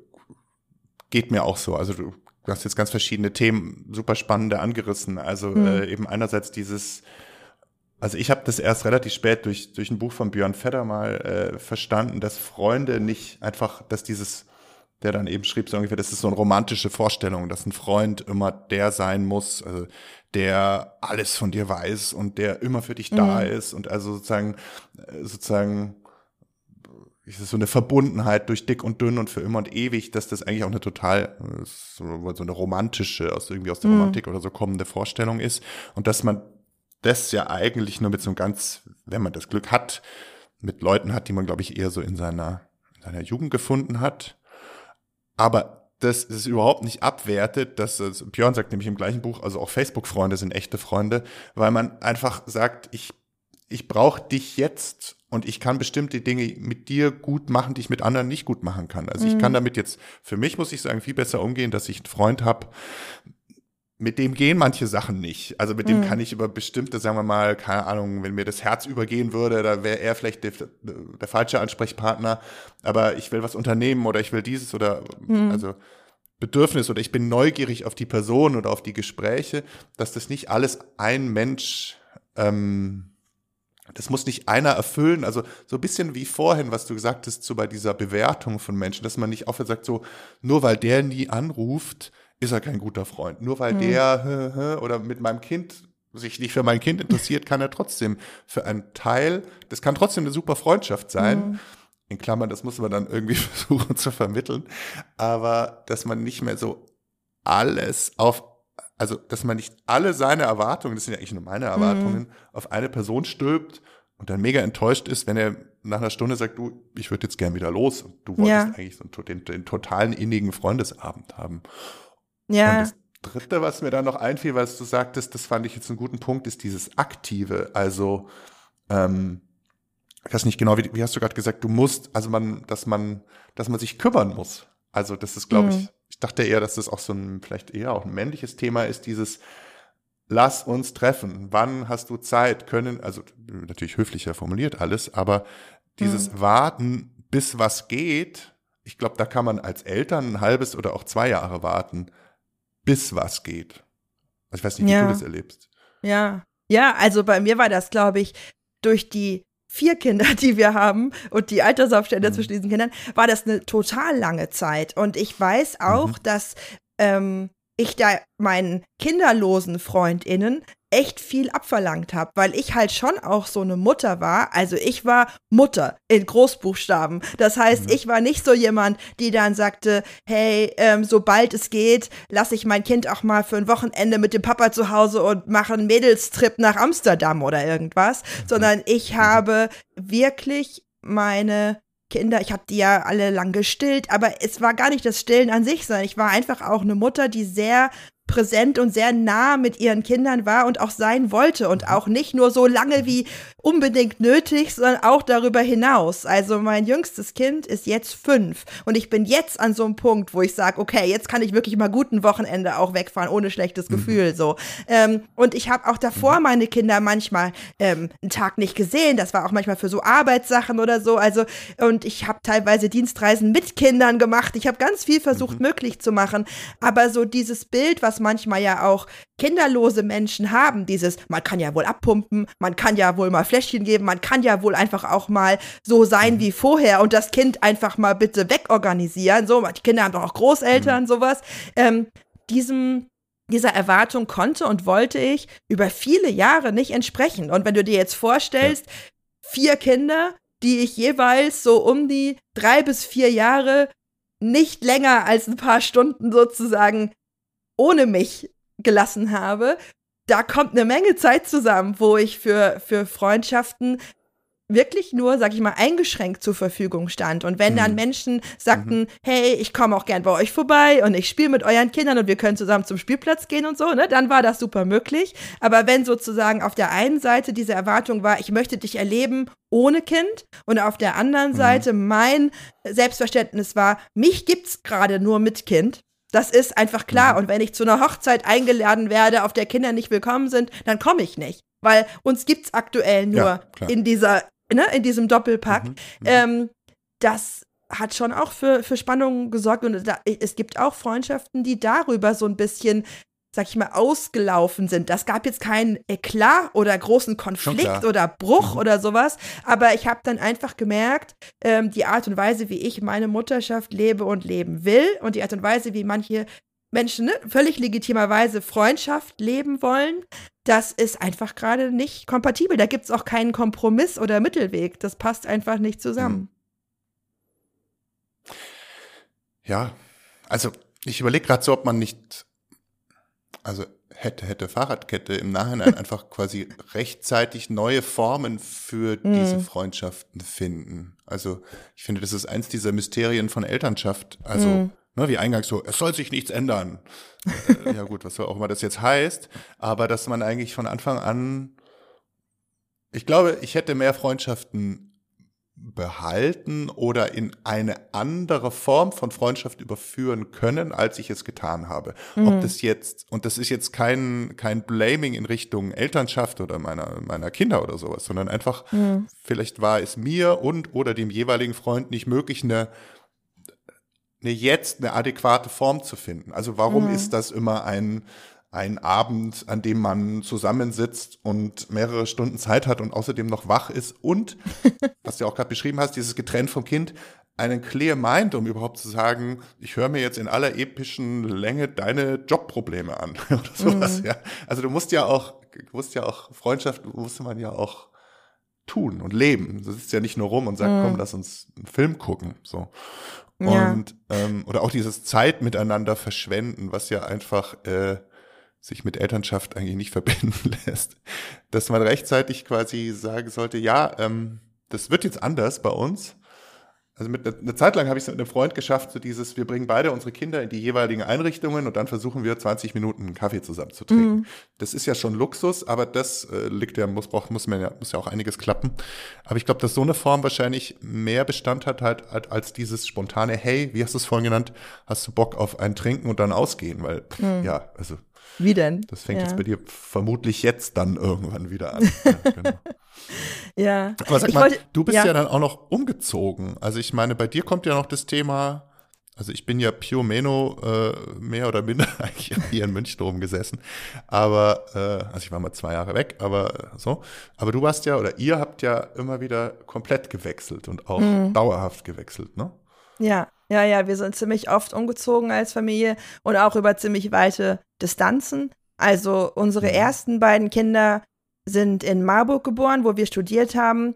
A: geht mir auch so. Also du hast jetzt ganz verschiedene Themen, super spannende angerissen. Also mhm. äh, eben einerseits dieses, also ich habe das erst relativ spät durch durch ein Buch von Björn Fedder mal äh, verstanden, dass Freunde nicht einfach, dass dieses der dann eben schrieb so ungefähr, das ist so eine romantische Vorstellung, dass ein Freund immer der sein muss, also der alles von dir weiß und der immer für dich da mhm. ist und also sozusagen, sozusagen ist es so eine Verbundenheit durch dick und dünn und für immer und ewig, dass das eigentlich auch eine total, so, so eine romantische, aus irgendwie aus der mhm. Romantik oder so kommende Vorstellung ist und dass man das ja eigentlich nur mit so einem ganz, wenn man das Glück hat, mit Leuten hat, die man, glaube ich, eher so in seiner, in seiner Jugend gefunden hat. Aber das ist überhaupt nicht abwertet, dass das, Björn sagt nämlich im gleichen Buch, also auch Facebook-Freunde sind echte Freunde, weil man einfach sagt, ich, ich brauche dich jetzt und ich kann bestimmte Dinge mit dir gut machen, die ich mit anderen nicht gut machen kann. Also mhm. ich kann damit jetzt, für mich muss ich sagen, viel besser umgehen, dass ich einen Freund habe, mit dem gehen manche Sachen nicht. Also mit dem mhm. kann ich über bestimmte, sagen wir mal, keine Ahnung, wenn mir das Herz übergehen würde, da wäre er vielleicht der, der falsche Ansprechpartner. Aber ich will was unternehmen oder ich will dieses oder mhm. also Bedürfnis oder ich bin neugierig auf die Person oder auf die Gespräche, dass das nicht alles ein Mensch, ähm, das muss nicht einer erfüllen. Also so ein bisschen wie vorhin, was du gesagt hast, so bei dieser Bewertung von Menschen, dass man nicht aufhört sagt, so nur weil der nie anruft, ist er kein guter Freund. Nur weil mhm. der oder mit meinem Kind sich nicht für mein Kind interessiert, kann er trotzdem für einen Teil, das kann trotzdem eine super Freundschaft sein. Mhm. In Klammern, das muss man dann irgendwie versuchen zu vermitteln. Aber dass man nicht mehr so alles auf, also dass man nicht alle seine Erwartungen, das sind ja eigentlich nur meine Erwartungen, mhm. auf eine Person stülpt und dann mega enttäuscht ist, wenn er nach einer Stunde sagt, du, ich würde jetzt gern wieder los. Und du wolltest
B: Ja.
A: eigentlich so den, den totalen innigen Freundesabend haben.
B: Ja.
A: Und das Dritte, was mir da noch einfiel, was du sagtest, das fand ich jetzt einen guten Punkt, ist dieses Aktive. Also, ähm, ich weiß nicht genau, wie, wie hast du gerade gesagt, du musst, also man, dass man, dass man sich kümmern muss. Also das ist, glaube
B: Mhm.
A: ich, ich dachte eher, dass das auch so ein, vielleicht eher auch ein männliches Thema ist, dieses lass uns treffen, wann hast du Zeit, können, also natürlich höflicher formuliert alles, aber dieses
B: Mhm.
A: Warten, bis was geht, ich glaube, da kann man als Eltern ein halbes oder auch zwei Jahre warten, bis was geht. Also ich weiß nicht, wie
B: Ja.
A: du das erlebst.
B: Ja. Ja, also bei mir war das, glaube ich, durch die vier Kinder, die wir haben und die Altersaufstände
A: Mhm.
B: zwischen diesen Kindern, war das eine total lange Zeit. Und ich weiß auch,
A: Mhm.
B: dass ähm, ich da meinen kinderlosen FreundInnen echt viel abverlangt habe, weil ich halt schon auch so eine Mutter war. Also ich war Mutter in Großbuchstaben. Das heißt,
A: Mhm.
B: ich war nicht so jemand, die dann sagte, hey, ähm, sobald es geht, lasse ich mein Kind auch mal für ein Wochenende mit dem Papa zu Hause und mache einen Mädelstrip nach Amsterdam oder irgendwas,
A: Mhm.
B: sondern ich
A: Mhm.
B: habe wirklich meine Kinder, ich habe die ja alle lang gestillt, aber es war gar nicht das Stillen an sich, sondern ich war einfach auch eine Mutter, die sehr präsent und sehr nah mit ihren Kindern war und auch sein wollte und auch nicht nur so lange wie unbedingt nötig, sondern auch darüber hinaus. Also mein jüngstes Kind ist jetzt fünf und ich bin jetzt an so einem Punkt, wo ich sage, okay, jetzt kann ich wirklich mal gut ein Wochenende auch wegfahren, ohne schlechtes Gefühl so. Ähm, und ich habe auch davor meine Kinder manchmal ähm, einen Tag nicht gesehen, das war auch manchmal für so Arbeitssachen oder so, also und ich habe teilweise Dienstreisen mit Kindern gemacht, ich habe ganz viel versucht
A: Mhm.
B: möglich zu machen, aber so dieses Bild, was manchmal ja auch kinderlose Menschen haben, dieses, man kann ja wohl abpumpen, man kann ja wohl mal Fläschchen geben, man kann ja wohl einfach auch mal so sein
A: Mhm.
B: wie vorher und das Kind einfach mal bitte wegorganisieren, so, die Kinder haben doch auch Großeltern,
A: Mhm.
B: sowas, ähm, diesem dieser Erwartung konnte und wollte ich über viele Jahre nicht entsprechen. Und wenn du dir jetzt vorstellst, ja. vier Kinder, die ich jeweils so um die drei bis vier Jahre nicht länger als ein paar Stunden sozusagen ohne mich gelassen habe, da kommt eine Menge Zeit zusammen, wo ich für, für Freundschaften wirklich nur, sag ich mal, eingeschränkt zur Verfügung stand. Und wenn dann Menschen sagten, hey, ich komme auch gern bei euch vorbei und ich spiele mit euren Kindern und wir können zusammen zum Spielplatz gehen und so, ne, dann war das super möglich. Aber wenn sozusagen auf der einen Seite diese Erwartung war, ich möchte dich erleben ohne Kind und auf der anderen
A: Mhm.
B: Seite mein Selbstverständnis war, mich gibt's gerade nur mit Kind. Das ist einfach klar.
A: Mhm.
B: Und wenn ich zu einer Hochzeit eingeladen werde, auf der Kinder nicht willkommen sind, dann komme ich nicht. Weil uns gibt's aktuell nur
A: Ja, klar.
B: in dieser, ne, in diesem Doppelpack.
A: Mhm. Mhm.
B: Ähm, das hat schon auch für, für Spannungen gesorgt. Und da, es gibt auch Freundschaften, die darüber so ein bisschen, sag ich mal, ausgelaufen sind. Das gab jetzt keinen Eklat oder großen Konflikt oder Bruch
A: Mhm.
B: oder sowas. Aber ich habe dann einfach gemerkt, ähm, die Art und Weise, wie ich meine Mutterschaft lebe und leben will und die Art und Weise, wie manche Menschen ne, völlig legitimerweise Freundschaft leben wollen, das ist einfach gerade nicht kompatibel. Da gibt es auch keinen Kompromiss oder Mittelweg. Das passt einfach nicht zusammen.
A: Ja, also ich überlege gerade so, ob man nicht, also hätte, hätte Fahrradkette im Nachhinein einfach quasi rechtzeitig neue Formen für
B: Mhm.
A: diese Freundschaften finden. Also ich finde, das ist eins dieser Mysterien von Elternschaft. Also
B: Mhm.
A: ne, wie eingangs so, es soll sich nichts ändern. äh, ja gut, was auch immer das jetzt heißt. Aber dass man eigentlich von Anfang an, ich glaube, ich hätte mehr Freundschaften behalten oder in eine andere Form von Freundschaft überführen können, als ich es getan habe.
B: Mhm.
A: Ob das jetzt, und das ist jetzt kein, kein Blaming in Richtung Elternschaft oder meiner, meiner Kinder oder sowas, sondern einfach,
B: Mhm.
A: vielleicht war es mir und oder dem jeweiligen Freund nicht möglich, eine, eine jetzt eine adäquate Form zu finden. Also warum
B: Mhm.
A: ist das immer ein ein Abend, an dem man zusammensitzt und mehrere Stunden Zeit hat und außerdem noch wach ist und, was du auch gerade beschrieben hast, dieses getrennt vom Kind, einen clear mind, um überhaupt zu sagen, ich höre mir jetzt in aller epischen Länge deine Jobprobleme an oder sowas,
B: Mhm.
A: ja. Also du musst ja auch, du musst ja auch, Freundschaft musste man ja auch tun und leben. Du sitzt ja nicht nur rum und sagst,
B: Mhm.
A: komm, lass uns einen Film gucken, so.
B: Ja.
A: Und, ähm, oder auch dieses Zeit miteinander verschwenden, was ja einfach, äh, sich mit Elternschaft eigentlich nicht verbinden lässt, dass man rechtzeitig quasi sagen sollte, ja, ähm, das wird jetzt anders bei uns. Also mit eine Zeit lang habe ich es mit einem Freund geschafft, so dieses, wir bringen beide unsere Kinder in die jeweiligen Einrichtungen und dann versuchen wir zwanzig Minuten einen Kaffee zusammen zu trinken. Mhm. Das ist ja schon Luxus, aber das äh, liegt ja, muss, braucht, muss, man ja, muss ja auch einiges klappen. Aber ich glaube, dass so eine Form wahrscheinlich mehr Bestand hat halt, halt als dieses spontane, hey, wie hast du es vorhin genannt, hast du Bock auf ein Trinken und dann ausgehen? Weil, pff, mhm. ja, also
B: wie denn?
A: Das fängt
B: ja.
A: jetzt bei dir vermutlich jetzt dann irgendwann wieder an. Ja, genau.
B: Ja.
A: Aber sag
B: ich
A: mal,
B: wollte,
A: du bist
B: ja.
A: ja dann auch noch umgezogen. Also ich meine, bei dir kommt ja noch das Thema, also ich bin ja Pio Meno äh, mehr oder minder eigentlich hier in München rumgesessen. Aber, äh, also ich war mal zwei Jahre weg, aber so. Aber du warst ja, oder ihr habt ja immer wieder komplett gewechselt und auch mhm. dauerhaft gewechselt, ne?
B: Ja, ja, ja, wir sind ziemlich oft umgezogen als Familie und auch über ziemlich weite Distanzen. Also unsere mhm. ersten beiden Kinder sind in Marburg geboren, wo wir studiert haben.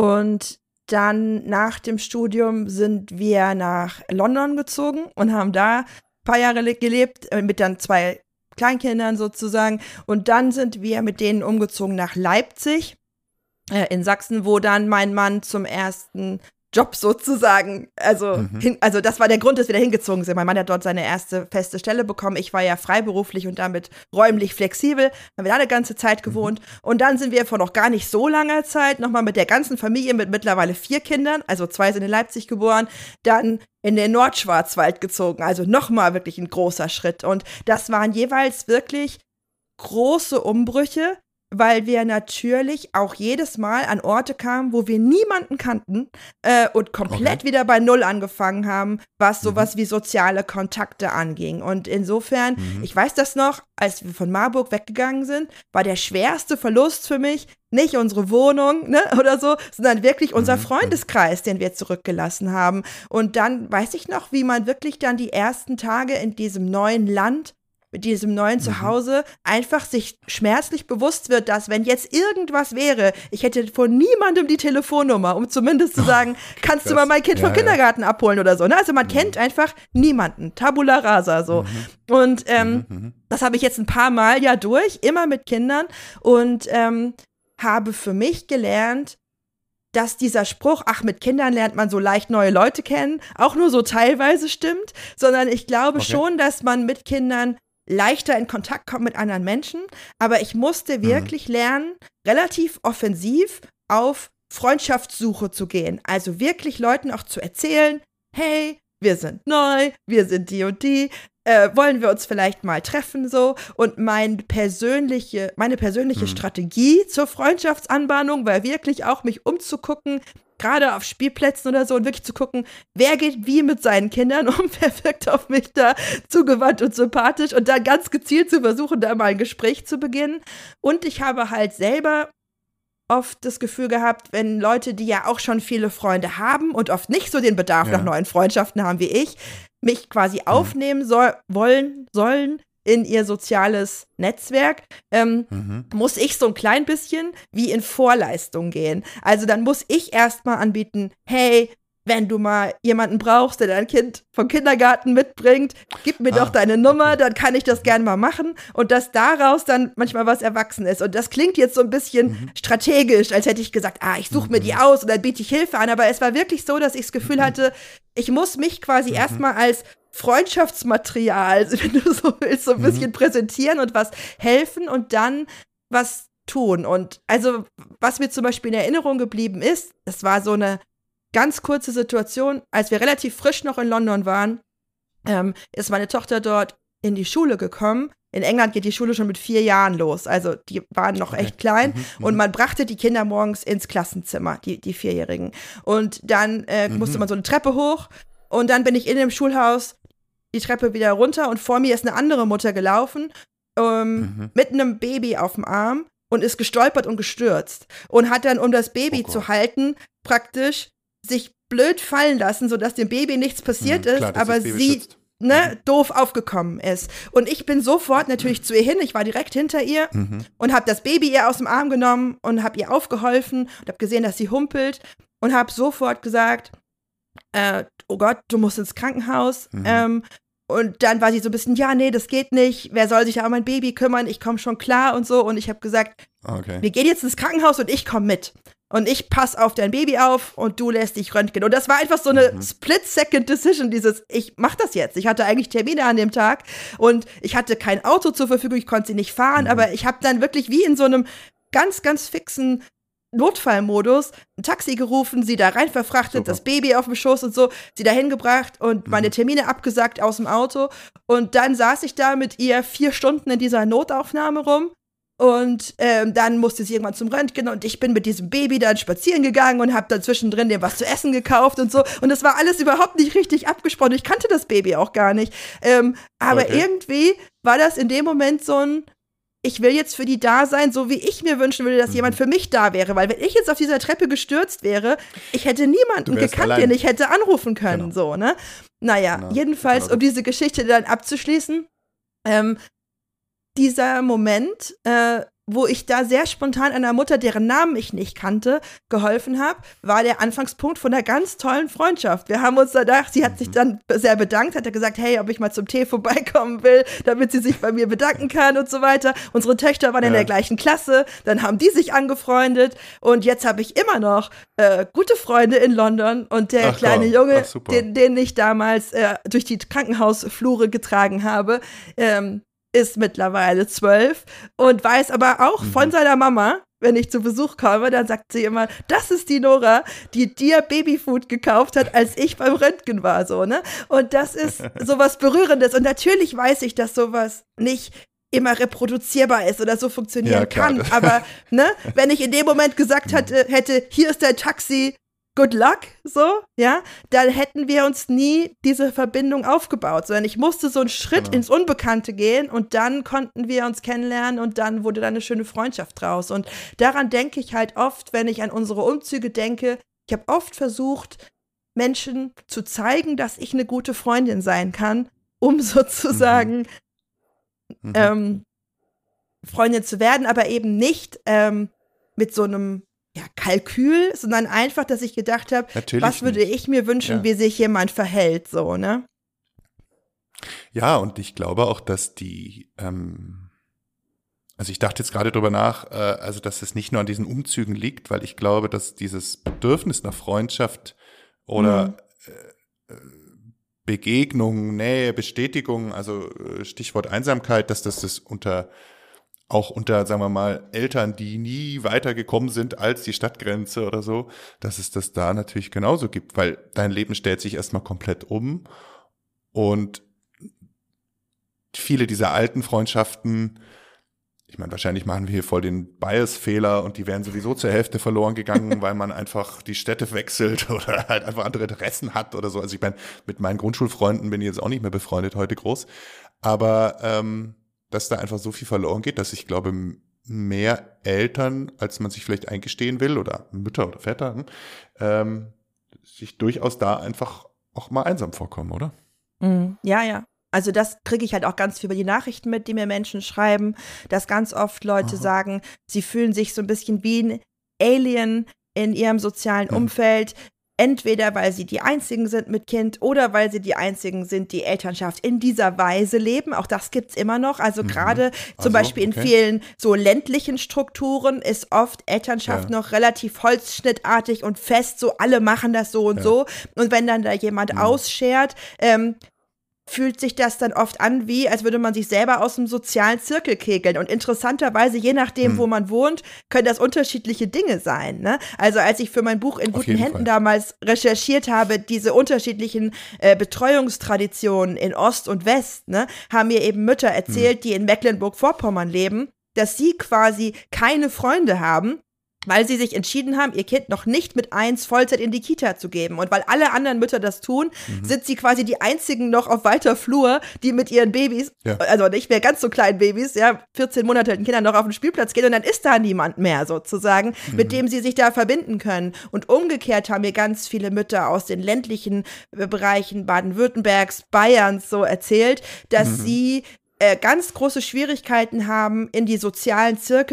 B: Und dann nach dem Studium sind wir nach London gezogen und haben da ein paar Jahre gelebt, mit dann zwei Kleinkindern sozusagen. Und dann sind wir mit denen umgezogen nach Leipzig äh, in Sachsen, wo dann mein Mann zum ersten Job sozusagen, also, mhm. hin, also das war der Grund, dass wir da hingezogen sind. Mein Mann hat dort seine erste feste Stelle bekommen. Ich war ja freiberuflich und damit räumlich flexibel. Haben wir da eine ganze Zeit gewohnt. Mhm. Und dann sind wir vor noch gar nicht so langer Zeit nochmal mit der ganzen Familie mit mittlerweile vier Kindern, also zwei sind in Leipzig geboren, dann in den Nordschwarzwald gezogen. Also nochmal wirklich ein großer Schritt. Und das waren jeweils wirklich große Umbrüche, weil wir natürlich auch jedes Mal an Orte kamen, wo wir niemanden kannten äh, und komplett okay. wieder bei Null angefangen haben, was sowas mhm. wie soziale Kontakte anging. Und insofern, mhm. ich weiß das noch, als wir von Marburg weggegangen sind, war der schwerste Verlust für mich nicht unsere Wohnung, ne, oder so, sondern wirklich unser mhm. Freundeskreis, den wir zurückgelassen haben. Und dann weiß ich noch, wie man wirklich dann die ersten Tage in diesem neuen Land mit diesem neuen Zuhause mhm. einfach sich schmerzlich bewusst wird, dass wenn jetzt irgendwas wäre, ich hätte von niemandem die Telefonnummer, um zumindest zu sagen, oh, kannst krass. du mal mein Kind ja, vom Kindergarten ja. abholen oder so. Ne? Also man mhm. kennt einfach niemanden. Tabula rasa so. Mhm. Und ähm, mhm. das habe ich jetzt ein paar Mal ja durch, immer mit Kindern und ähm, habe für mich gelernt, dass dieser Spruch, ach, mit Kindern lernt man so leicht neue Leute kennen, auch nur so teilweise stimmt, sondern ich glaube okay. schon, dass man mit Kindern leichter in Kontakt kommt mit anderen Menschen, aber ich musste wirklich mhm. lernen, relativ offensiv auf Freundschaftssuche zu gehen. Also wirklich Leuten auch zu erzählen, hey, wir sind neu, wir sind die und die, äh, wollen wir uns vielleicht mal treffen so. Und mein persönliche, meine persönliche mhm. Strategie zur Freundschaftsanbahnung war wirklich auch, mich umzugucken, gerade auf Spielplätzen oder so, und wirklich zu gucken, wer geht wie mit seinen Kindern um, wer wirkt auf mich da zugewandt und sympathisch und dann ganz gezielt zu versuchen, da mal ein Gespräch zu beginnen. Und ich habe halt selber oft das Gefühl gehabt, wenn Leute, die ja auch schon viele Freunde haben und oft nicht so den Bedarf ja. nach neuen Freundschaften haben wie ich, mich quasi mhm. aufnehmen soll, wollen, sollen, in ihr soziales Netzwerk, ähm, mhm. muss ich so ein klein bisschen wie in Vorleistung gehen. Also dann muss ich erstmal anbieten, hey, wenn du mal jemanden brauchst, der dein Kind vom Kindergarten mitbringt, gib mir ah, doch deine Nummer, okay. dann kann ich das gerne mal machen. Und dass daraus dann manchmal was erwachsen ist. Und das klingt jetzt so ein bisschen mhm. strategisch, als hätte ich gesagt, ah, ich suche mhm. mir die aus und dann biete ich Hilfe an. Aber es war wirklich so, dass ich das Gefühl hatte, ich muss mich quasi mhm. erstmal als Freundschaftsmaterial, wenn du so willst, so ein bisschen mhm. präsentieren und was helfen und dann was tun. Und also, was mir zum Beispiel in Erinnerung geblieben ist, das war so eine ganz kurze Situation, als wir relativ frisch noch in London waren, ähm, ist meine Tochter dort in die Schule gekommen. In England geht die Schule schon mit vier Jahren los, also die waren noch okay. echt klein mhm, und man brachte die Kinder morgens ins Klassenzimmer, die, die Vierjährigen. Und dann äh, mhm. musste man so eine Treppe hoch und dann bin ich in dem Schulhaus die Treppe wieder runter und vor mir ist eine andere Mutter gelaufen ähm, mhm. mit einem Baby auf dem Arm und ist gestolpert und gestürzt und hat dann, um das Baby oh zu halten, praktisch sich blöd fallen lassen, sodass dem Baby nichts passiert mhm, klar, ist, aber sie ne, mhm. doof aufgekommen ist. Und ich bin sofort natürlich mhm. zu ihr hin, ich war direkt hinter ihr mhm. und habe das Baby ihr aus dem Arm genommen und habe ihr aufgeholfen und habe gesehen, dass sie humpelt und habe sofort gesagt, äh, oh Gott, du musst ins Krankenhaus. Mhm. Ähm, und dann war sie so ein bisschen, ja, nee, das geht nicht, wer soll sich da um mein Baby kümmern, ich komme schon klar und so. Und ich habe gesagt, okay. Wir gehen jetzt ins Krankenhaus und ich komme mit. Und ich passe auf dein Baby auf und du lässt dich röntgen. Und das war einfach so eine mhm. Split-Second-Decision, dieses, ich mach das jetzt. Ich hatte eigentlich Termine an dem Tag und ich hatte kein Auto zur Verfügung, ich konnte sie nicht fahren, mhm. aber ich habe dann wirklich wie in so einem ganz, ganz fixen Notfallmodus ein Taxi gerufen, sie da rein verfrachtet, Super. Das Baby auf dem Schoß und so, sie da hingebracht und mhm. meine Termine abgesagt aus dem Auto. Und dann saß ich da mit ihr vier Stunden in dieser Notaufnahme rum. Und ähm, dann musste sie irgendwann zum Röntgen und ich bin mit diesem Baby dann spazieren gegangen und habe dann zwischendrin dem was zu essen gekauft und so. Und das war alles überhaupt nicht richtig abgesprochen. Ich kannte das Baby auch gar nicht. Ähm, aber okay. irgendwie war das in dem Moment so ein, ich will jetzt für die da sein, so wie ich mir wünschen würde, dass mhm. jemand für mich da wäre. Weil wenn ich jetzt auf dieser Treppe gestürzt wäre, ich hätte niemanden gekannt, allein. Den ich hätte anrufen können. Genau. So, ne? Naja, genau. jedenfalls, genau. um diese Geschichte dann abzuschließen, ähm, dieser Moment, äh, wo ich da sehr spontan einer Mutter, deren Namen ich nicht kannte, geholfen habe, war der Anfangspunkt von einer ganz tollen Freundschaft. Wir haben uns danach, sie hat sich dann sehr bedankt, hat gesagt, hey, ob ich mal zum Tee vorbeikommen will, damit sie sich bei mir bedanken kann und so weiter. Unsere Töchter waren ja. in der gleichen Klasse, dann haben die sich angefreundet und jetzt habe ich immer noch äh, gute Freunde in London und der Ach, kleine Gott. Junge, Ach, den, den ich damals äh, durch die Krankenhausflure getragen habe, ähm, ist mittlerweile zwölf und weiß aber auch mhm. von seiner Mama, wenn ich zu Besuch komme, dann sagt sie immer, das ist die Nora, die dir Babyfood gekauft hat, als ich beim Röntgen war, so, ne? Und das ist sowas Berührendes und natürlich weiß ich, dass sowas nicht immer reproduzierbar ist oder so funktionieren ja, kann, aber ne, wenn ich in dem Moment gesagt hatte, hätte, hier ist dein Taxi, good luck, so, ja, dann hätten wir uns nie diese Verbindung aufgebaut, sondern ich musste so einen Schritt genau. ins Unbekannte gehen und dann konnten wir uns kennenlernen und dann wurde da eine schöne Freundschaft draus und daran denke ich halt oft, wenn ich an unsere Umzüge denke, ich habe oft versucht, Menschen zu zeigen, dass ich eine gute Freundin sein kann, um sozusagen mhm. ähm, Freundin zu werden, aber eben nicht ähm, mit so einem ja, Kalkül, sondern einfach, dass ich gedacht habe, was würde nicht. ich mir wünschen, ja. wie sich jemand verhält, so, ne?
A: Ja, und ich glaube auch, dass die, ähm, also ich dachte jetzt gerade drüber nach, äh, also dass es nicht nur an diesen Umzügen liegt, weil ich glaube, dass dieses Bedürfnis nach Freundschaft oder mhm. äh, Begegnung, Nähe, Bestätigung, also Stichwort Einsamkeit, dass das das unter auch unter, sagen wir mal, Eltern, die nie weitergekommen sind als die Stadtgrenze oder so, dass es das da natürlich genauso gibt, weil dein Leben stellt sich erstmal komplett um und viele dieser alten Freundschaften, ich meine, wahrscheinlich machen wir hier voll den Bias-Fehler und die wären sowieso zur Hälfte verloren gegangen, weil man einfach die Städte wechselt oder halt einfach andere Interessen hat oder so. Also ich meine, mit meinen Grundschulfreunden bin ich jetzt auch nicht mehr befreundet heute groß, aber ähm, dass da einfach so viel verloren geht, dass ich glaube, mehr Eltern, als man sich vielleicht eingestehen will, oder Mütter oder Väter, ähm, sich durchaus da einfach auch mal einsam vorkommen, oder?
B: Mm, ja, ja. Also das kriege ich halt auch ganz viel über die Nachrichten mit, die mir Menschen schreiben, dass ganz oft Leute Aha. sagen, sie fühlen sich so ein bisschen wie ein Alien in ihrem sozialen mhm. Umfeld, entweder weil sie die Einzigen sind mit Kind oder weil sie die Einzigen sind, die Elternschaft in dieser Weise leben. Auch das gibt's immer noch. Also mhm. gerade zum also, Beispiel in okay. vielen so ländlichen Strukturen ist oft Elternschaft ja. noch relativ holzschnittartig und fest. So alle machen das so und ja. so. Und wenn dann da jemand mhm. ausschert, ähm, fühlt sich das dann oft an wie, als würde man sich selber aus dem sozialen Zirkel kegeln. Und interessanterweise, je nachdem, hm. wo man wohnt, können das unterschiedliche Dinge sein. Ne? Also als ich für mein Buch In guten Händen Fall. damals recherchiert habe, diese unterschiedlichen äh, Betreuungstraditionen in Ost und West, ne, haben mir eben Mütter erzählt, hm. die in Mecklenburg-Vorpommern leben, dass sie quasi keine Freunde haben, weil sie sich entschieden haben, ihr Kind noch nicht mit eins Vollzeit in die Kita zu geben. Und weil alle anderen Mütter das tun, mhm. sind sie quasi die einzigen noch auf weiter Flur, die mit ihren Babys, ja. also nicht mehr ganz so kleinen Babys, ja, vierzehn Monate alten Kindern noch auf den Spielplatz gehen und dann ist da niemand mehr sozusagen, mhm. mit dem sie sich da verbinden können. Und umgekehrt haben mir ganz viele Mütter aus den ländlichen Bereichen Baden-Württembergs, Bayerns so erzählt, dass mhm. sie äh, ganz große Schwierigkeiten haben, in die sozialen Zirkel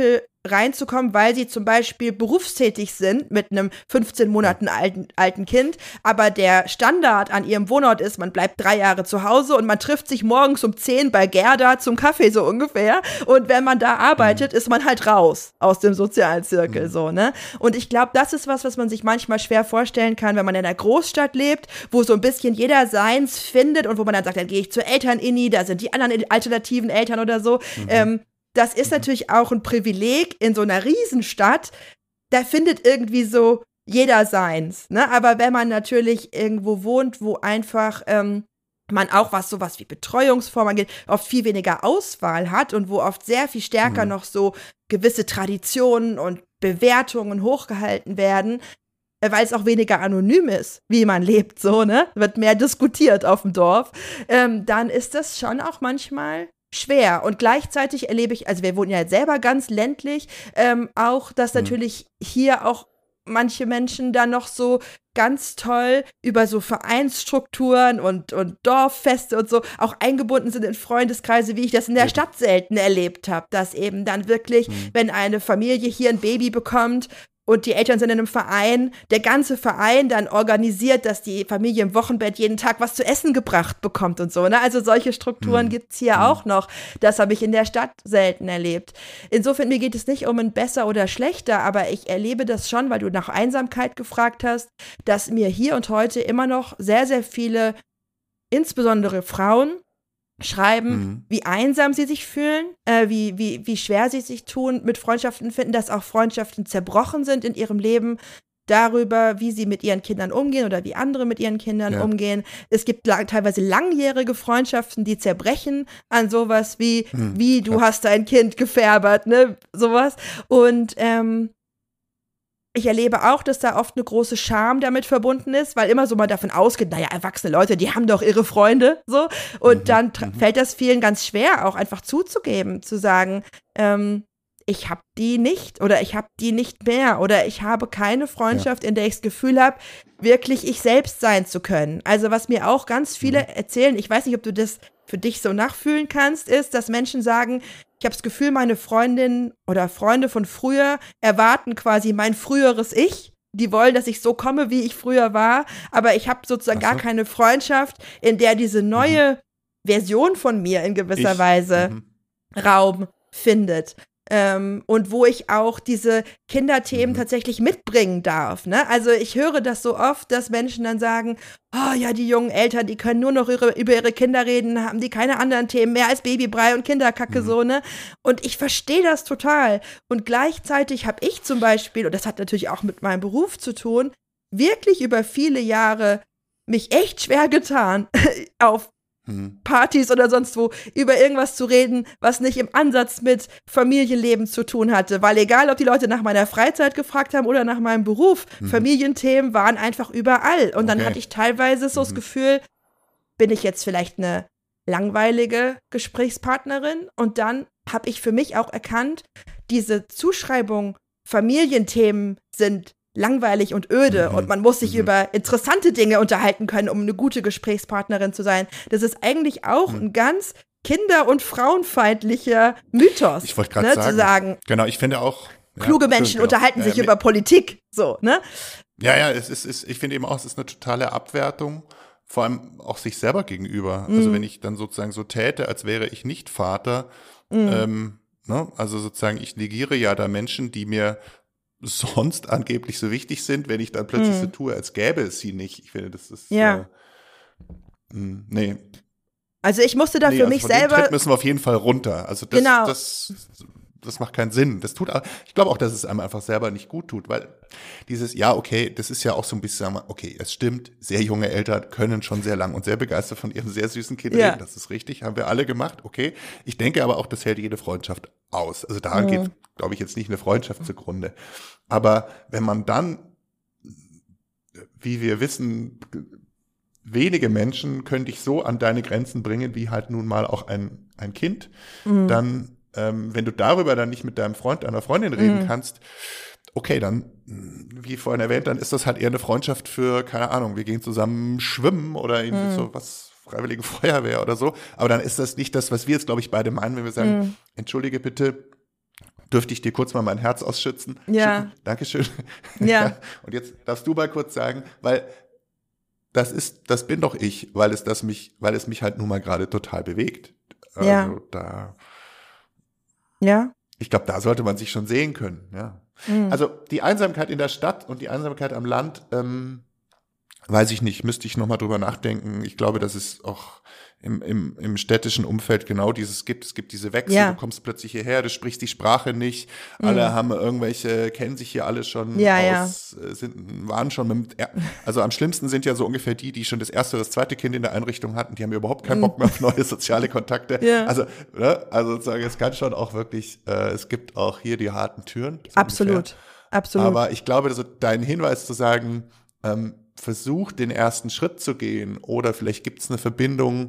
B: reinzukommen, weil sie zum Beispiel berufstätig sind mit einem fünfzehn Monaten alten, alten Kind, aber der Standard an ihrem Wohnort ist, man bleibt drei Jahre zu Hause und man trifft sich morgens um zehn bei Gerda zum Kaffee so ungefähr und wenn man da arbeitet, mhm. ist man halt raus aus dem sozialen Zirkel, mhm. so, ne? Und ich glaube, das ist was, was man sich manchmal schwer vorstellen kann, wenn man in einer Großstadt lebt, wo so ein bisschen jeder seins findet und wo man dann sagt, dann gehe ich zur Eltern-Inni, da sind die anderen alternativen Eltern oder so. Mhm. Ähm, das ist mhm. natürlich auch ein Privileg in so einer Riesenstadt. Da findet irgendwie so jeder seins, ne? Aber wenn man natürlich irgendwo wohnt, wo einfach ähm, man auch was sowas wie Betreuungsformen angeht, oft viel weniger Auswahl hat und wo oft sehr viel stärker mhm. noch so gewisse Traditionen und Bewertungen hochgehalten werden, weil es auch weniger anonym ist, wie man lebt, so, ne? Wird mehr diskutiert auf dem Dorf. Ähm, dann ist das schon auch manchmal schwer. Und gleichzeitig erlebe ich, also wir wohnen ja jetzt selber ganz ländlich, ähm, auch, dass mhm. natürlich hier auch manche Menschen dann noch so ganz toll über so Vereinsstrukturen und, und Dorffeste und so auch eingebunden sind in Freundeskreise, wie ich das in der Stadt selten erlebt habe, dass eben dann wirklich, mhm. wenn eine Familie hier ein Baby bekommt und die Eltern sind in einem Verein, der ganze Verein dann organisiert, dass die Familie im Wochenbett jeden Tag was zu essen gebracht bekommt und so, ne? Also solche Strukturen mhm. gibt's hier mhm. auch noch. Das habe ich in der Stadt selten erlebt. Insofern, mir geht es nicht um ein besser oder schlechter, aber ich erlebe das schon, weil du nach Einsamkeit gefragt hast, dass mir hier und heute immer noch sehr, sehr viele, insbesondere Frauen, schreiben, mhm. wie einsam sie sich fühlen, äh, wie, wie, wie schwer sie sich tun mit Freundschaften, finden, dass auch Freundschaften zerbrochen sind in ihrem Leben, darüber, wie sie mit ihren Kindern umgehen oder wie andere mit ihren Kindern ja. umgehen. Es gibt la- teilweise langjährige Freundschaften, die zerbrechen an sowas wie, mhm. wie du hast dein Kind gefärbert, ne, sowas. Und ähm, ich erlebe auch, dass da oft eine große Scham damit verbunden ist, weil immer so mal davon ausgeht, naja, erwachsene Leute, die haben doch ihre Freunde, so. Und mhm. dann tra- fällt das vielen ganz schwer, auch einfach zuzugeben, zu sagen, ähm, ich habe die nicht oder ich habe die nicht mehr oder ich habe keine Freundschaft, ja. in der ich das Gefühl habe, wirklich ich selbst sein zu können. Also was mir auch ganz viele mhm. erzählen, ich weiß nicht, ob du das für dich so nachfühlen kannst, ist, dass Menschen sagen, ich habe das Gefühl, meine Freundinnen oder Freunde von früher erwarten quasi mein früheres Ich. Die wollen, dass ich so komme, wie ich früher war, aber ich habe sozusagen so. gar keine Freundschaft, in der diese neue mhm. Version von mir in gewisser ich. Weise mhm. Raum findet. Ähm, und wo ich auch diese Kinderthemen mhm. tatsächlich mitbringen darf, ne? Also ich höre das so oft, dass Menschen dann sagen, oh ja, die jungen Eltern, die können nur noch ihre, über ihre Kinder reden, haben die keine anderen Themen mehr als Babybrei und Kinderkacke, mhm. so, ne? Und ich verstehe das total. Und gleichzeitig habe ich zum Beispiel, und das hat natürlich auch mit meinem Beruf zu tun, wirklich über viele Jahre mich echt schwer getan, auf Partys oder sonst wo, über irgendwas zu reden, was nicht im Ansatz mit Familienleben zu tun hatte. Weil egal, ob die Leute nach meiner Freizeit gefragt haben oder nach meinem Beruf, mhm. Familienthemen waren einfach überall. Und dann okay. hatte ich teilweise so mhm. das Gefühl, bin ich jetzt vielleicht eine langweilige Gesprächspartnerin? Und dann habe ich für mich auch erkannt, diese Zuschreibung, Familienthemen sind langweilig und öde mhm. und man muss sich mhm. über interessante Dinge unterhalten können, um eine gute Gesprächspartnerin zu sein. Das ist eigentlich auch mhm. ein ganz kinder- und frauenfeindlicher Mythos,
A: ich wollte gerade
B: ne,
A: sagen.
B: zu sagen.
A: Genau, ich finde auch,
B: kluge ja, Menschen schön, genau. unterhalten sich äh, über Politik, so, ne?
A: Ja, ja, es ist, es, ich finde eben auch, es ist eine totale Abwertung, vor allem auch sich selber gegenüber. Mhm. Also wenn ich dann sozusagen so täte, als wäre ich nicht Vater, mhm. ähm, ne? Also sozusagen, ich negiere ja da Menschen, die mir sonst angeblich so wichtig sind, wenn ich dann plötzlich mm. so tue, als gäbe es sie nicht. Ich finde, das ist
B: ja.
A: äh, mh, nee.
B: Also ich musste da
A: nee,
B: für
A: also
B: mich
A: von
B: selber.
A: Dem Tritt müssen wir auf jeden Fall runter. Also das,
B: genau.
A: das, das macht keinen Sinn. Das tut, ich glaube auch, dass es einem einfach selber nicht gut tut, weil dieses, ja, okay, das ist ja auch so ein bisschen, okay, es stimmt, sehr junge Eltern können schon sehr lang und sehr begeistert von ihrem sehr süßen Kind ja. reden. Das ist richtig, haben wir alle gemacht, okay. Ich denke aber auch, das hält jede Freundschaft aus. Also daran mhm. geht, glaube ich, jetzt nicht eine Freundschaft zugrunde. Aber wenn man dann, wie wir wissen, wenige Menschen können dich so an deine Grenzen bringen, wie halt nun mal auch ein, ein Kind, mhm. dann, ähm, wenn du darüber dann nicht mit deinem Freund, deiner Freundin reden mhm. kannst, okay, dann, wie vorhin erwähnt, dann ist das halt eher eine Freundschaft für, keine Ahnung, wir gehen zusammen schwimmen oder irgendwie mhm. so was, Freiwillige Feuerwehr oder so, aber dann ist das nicht das, was wir jetzt, glaube ich, beide meinen, wenn wir sagen, mhm. entschuldige bitte, dürfte ich dir kurz mal mein Herz ausschützen?
B: Ja.
A: Schütten? Dankeschön.
B: Ja.
A: Und jetzt darfst du mal kurz sagen, weil das ist, das bin doch ich, weil es das mich, weil es mich halt nun mal gerade total bewegt. Also
B: ja.
A: da.
B: Ja.
A: Ich glaube, da sollte man sich schon sehen können, ja. Mhm. Also die Einsamkeit in der Stadt und die Einsamkeit am Land, ähm, weiß ich nicht, müsste ich nochmal drüber nachdenken. Ich glaube, dass es auch im, im, im städtischen Umfeld genau dieses gibt. Es gibt diese Wechsel, ja. Du kommst plötzlich hierher, du sprichst die Sprache nicht, mhm. alle haben irgendwelche, kennen sich hier alle schon
B: ja,
A: aus, ja. Sind, waren schon mit, also am schlimmsten sind ja so ungefähr die, die schon das erste oder das zweite Kind in der Einrichtung hatten, die haben überhaupt keinen Bock mehr auf neue soziale Kontakte. Ja. Also, ne, also sozusagen, es kann schon auch wirklich, äh, es gibt auch hier die harten Türen. So
B: absolut,
A: ungefähr.
B: absolut.
A: Aber ich glaube, also dein Hinweis zu sagen, ähm, versuch den ersten Schritt zu gehen oder vielleicht gibt es eine Verbindung,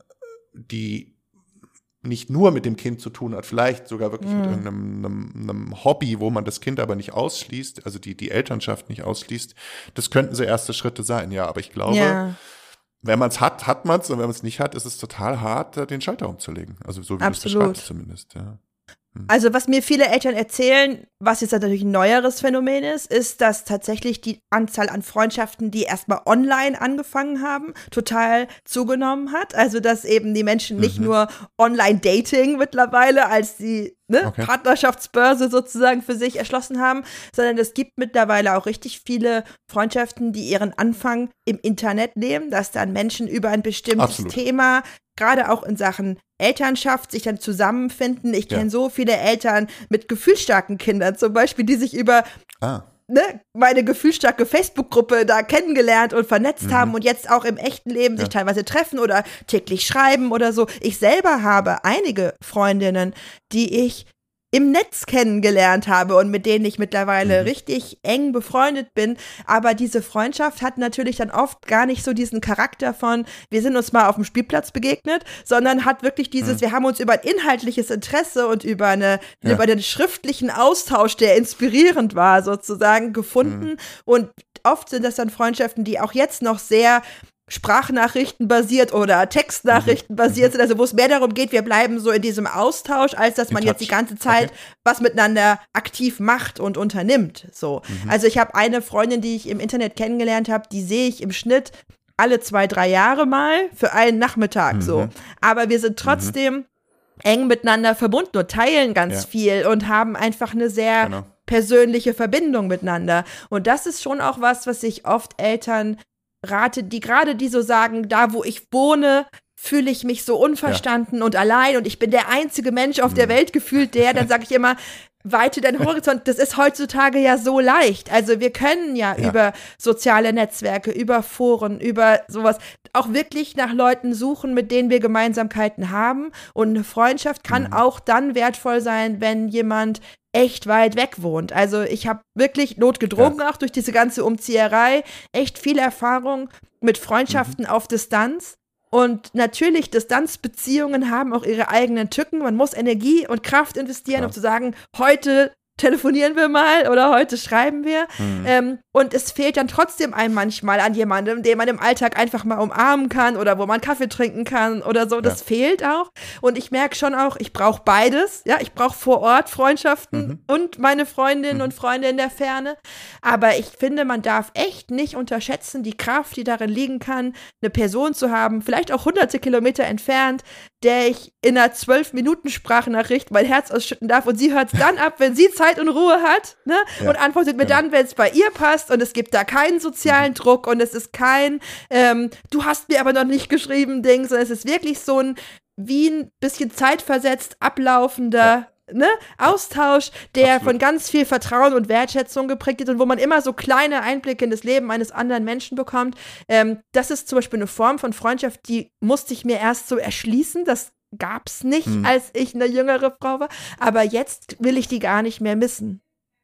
A: die nicht nur mit dem Kind zu tun hat, vielleicht sogar wirklich mm. mit irgendeinem einem, einem Hobby, wo man das Kind aber nicht ausschließt, also die, die Elternschaft nicht ausschließt. Das könnten so erste Schritte sein, ja, aber ich glaube, ja. wenn man es hat, hat man es und wenn man es nicht hat, ist es total hart, den Schalter umzulegen. Also so wie du es beschreibst zumindest, ja.
B: Also was mir viele Eltern erzählen, was jetzt natürlich ein neueres Phänomen ist, ist, dass tatsächlich die Anzahl an Freundschaften, die erstmal online angefangen haben, total zugenommen hat. Also dass eben die Menschen nicht mhm. nur Online-Dating mittlerweile als die ne, okay. Partnerschaftsbörse sozusagen für sich erschlossen haben, sondern es gibt mittlerweile auch richtig viele Freundschaften, die ihren Anfang im Internet nehmen, dass dann Menschen über ein bestimmtes Absolut. Thema, gerade auch in Sachen Elternschaft, sich dann zusammenfinden. Ich kenne ja. so viele Eltern mit gefühlsstarken Kindern zum Beispiel, die sich über ah. ne, meine gefühlsstarke Facebook-Gruppe da kennengelernt und vernetzt mhm. haben und jetzt auch im echten Leben ja. sich teilweise treffen oder täglich schreiben oder so. Ich selber habe einige Freundinnen, die ich im Netz kennengelernt habe und mit denen ich mittlerweile mhm. richtig eng befreundet bin. Aber diese Freundschaft hat natürlich dann oft gar nicht so diesen Charakter von, wir sind uns mal auf dem Spielplatz begegnet, sondern hat wirklich dieses, mhm. wir haben uns über ein inhaltliches Interesse und über, eine, ja. über den schriftlichen Austausch, der inspirierend war, sozusagen gefunden. Mhm. Und oft sind das dann Freundschaften, die auch jetzt noch sehr Sprachnachrichten basiert oder Textnachrichten basiert sind, also wo es mehr darum geht, wir bleiben so in diesem Austausch, als dass man jetzt die ganze Zeit okay. was miteinander aktiv macht und unternimmt. So. Mhm. Also ich habe eine Freundin, die ich im Internet kennengelernt habe, die sehe ich im Schnitt alle zwei, drei Jahre mal für einen Nachmittag mhm. so. Aber wir sind trotzdem mhm. eng miteinander verbunden und teilen ganz ja. viel und haben einfach eine sehr genau. persönliche Verbindung miteinander. Und das ist schon auch was, was ich oft Eltern rate, die gerade die so sagen, da wo ich wohne, fühle ich mich so unverstanden ja. und allein und ich bin der einzige Mensch auf der Welt gefühlt, der, dann sage ich immer, weite deinen Horizont, das ist heutzutage ja so leicht. Also wir können ja, ja über soziale Netzwerke, über Foren, über sowas auch wirklich nach Leuten suchen, mit denen wir Gemeinsamkeiten haben und eine Freundschaft kann mhm. auch dann wertvoll sein, wenn jemand echt weit weg wohnt. Also ich habe wirklich notgedrungen ja. auch durch diese ganze Umzieherei echt viel Erfahrung mit Freundschaften mhm. auf Distanz. Und natürlich, Distanzbeziehungen haben auch ihre eigenen Tücken. Man muss Energie und Kraft investieren, ja. um zu sagen, heute telefonieren wir mal oder heute schreiben wir. Mhm. Ähm, und es fehlt dann trotzdem einem manchmal an jemandem, den man im Alltag einfach mal umarmen kann oder wo man Kaffee trinken kann oder so. Das ja. fehlt auch. Und ich merke schon auch, ich brauche beides. Ja, ich brauche vor Ort Freundschaften mhm. und meine Freundinnen mhm. und Freunde in der Ferne. Aber ich finde, man darf echt nicht unterschätzen, die Kraft, die darin liegen kann, eine Person zu haben, vielleicht auch hunderte Kilometer entfernt, der ich in einer zwölf-Minuten-Sprachnachricht mein Herz ausschütten darf und sie hört es dann ab, wenn sie Zeit und Ruhe hat, ne? Ja, und antwortet mir genau. dann, wenn es bei ihr passt und es gibt da keinen sozialen mhm. Druck und es ist kein ähm, du hast mir aber noch nicht geschrieben Ding, sondern es ist wirklich so ein wie ein bisschen zeitversetzt ablaufender ja. Ne? Austausch, der Absolut. Von ganz viel Vertrauen und Wertschätzung geprägt ist und wo man immer so kleine Einblicke in das Leben eines anderen Menschen bekommt. Ähm, das ist zum Beispiel eine Form von Freundschaft, die musste ich mir erst so erschließen. Das gab's nicht, hm. als ich eine jüngere Frau war. Aber jetzt will ich die gar nicht mehr missen.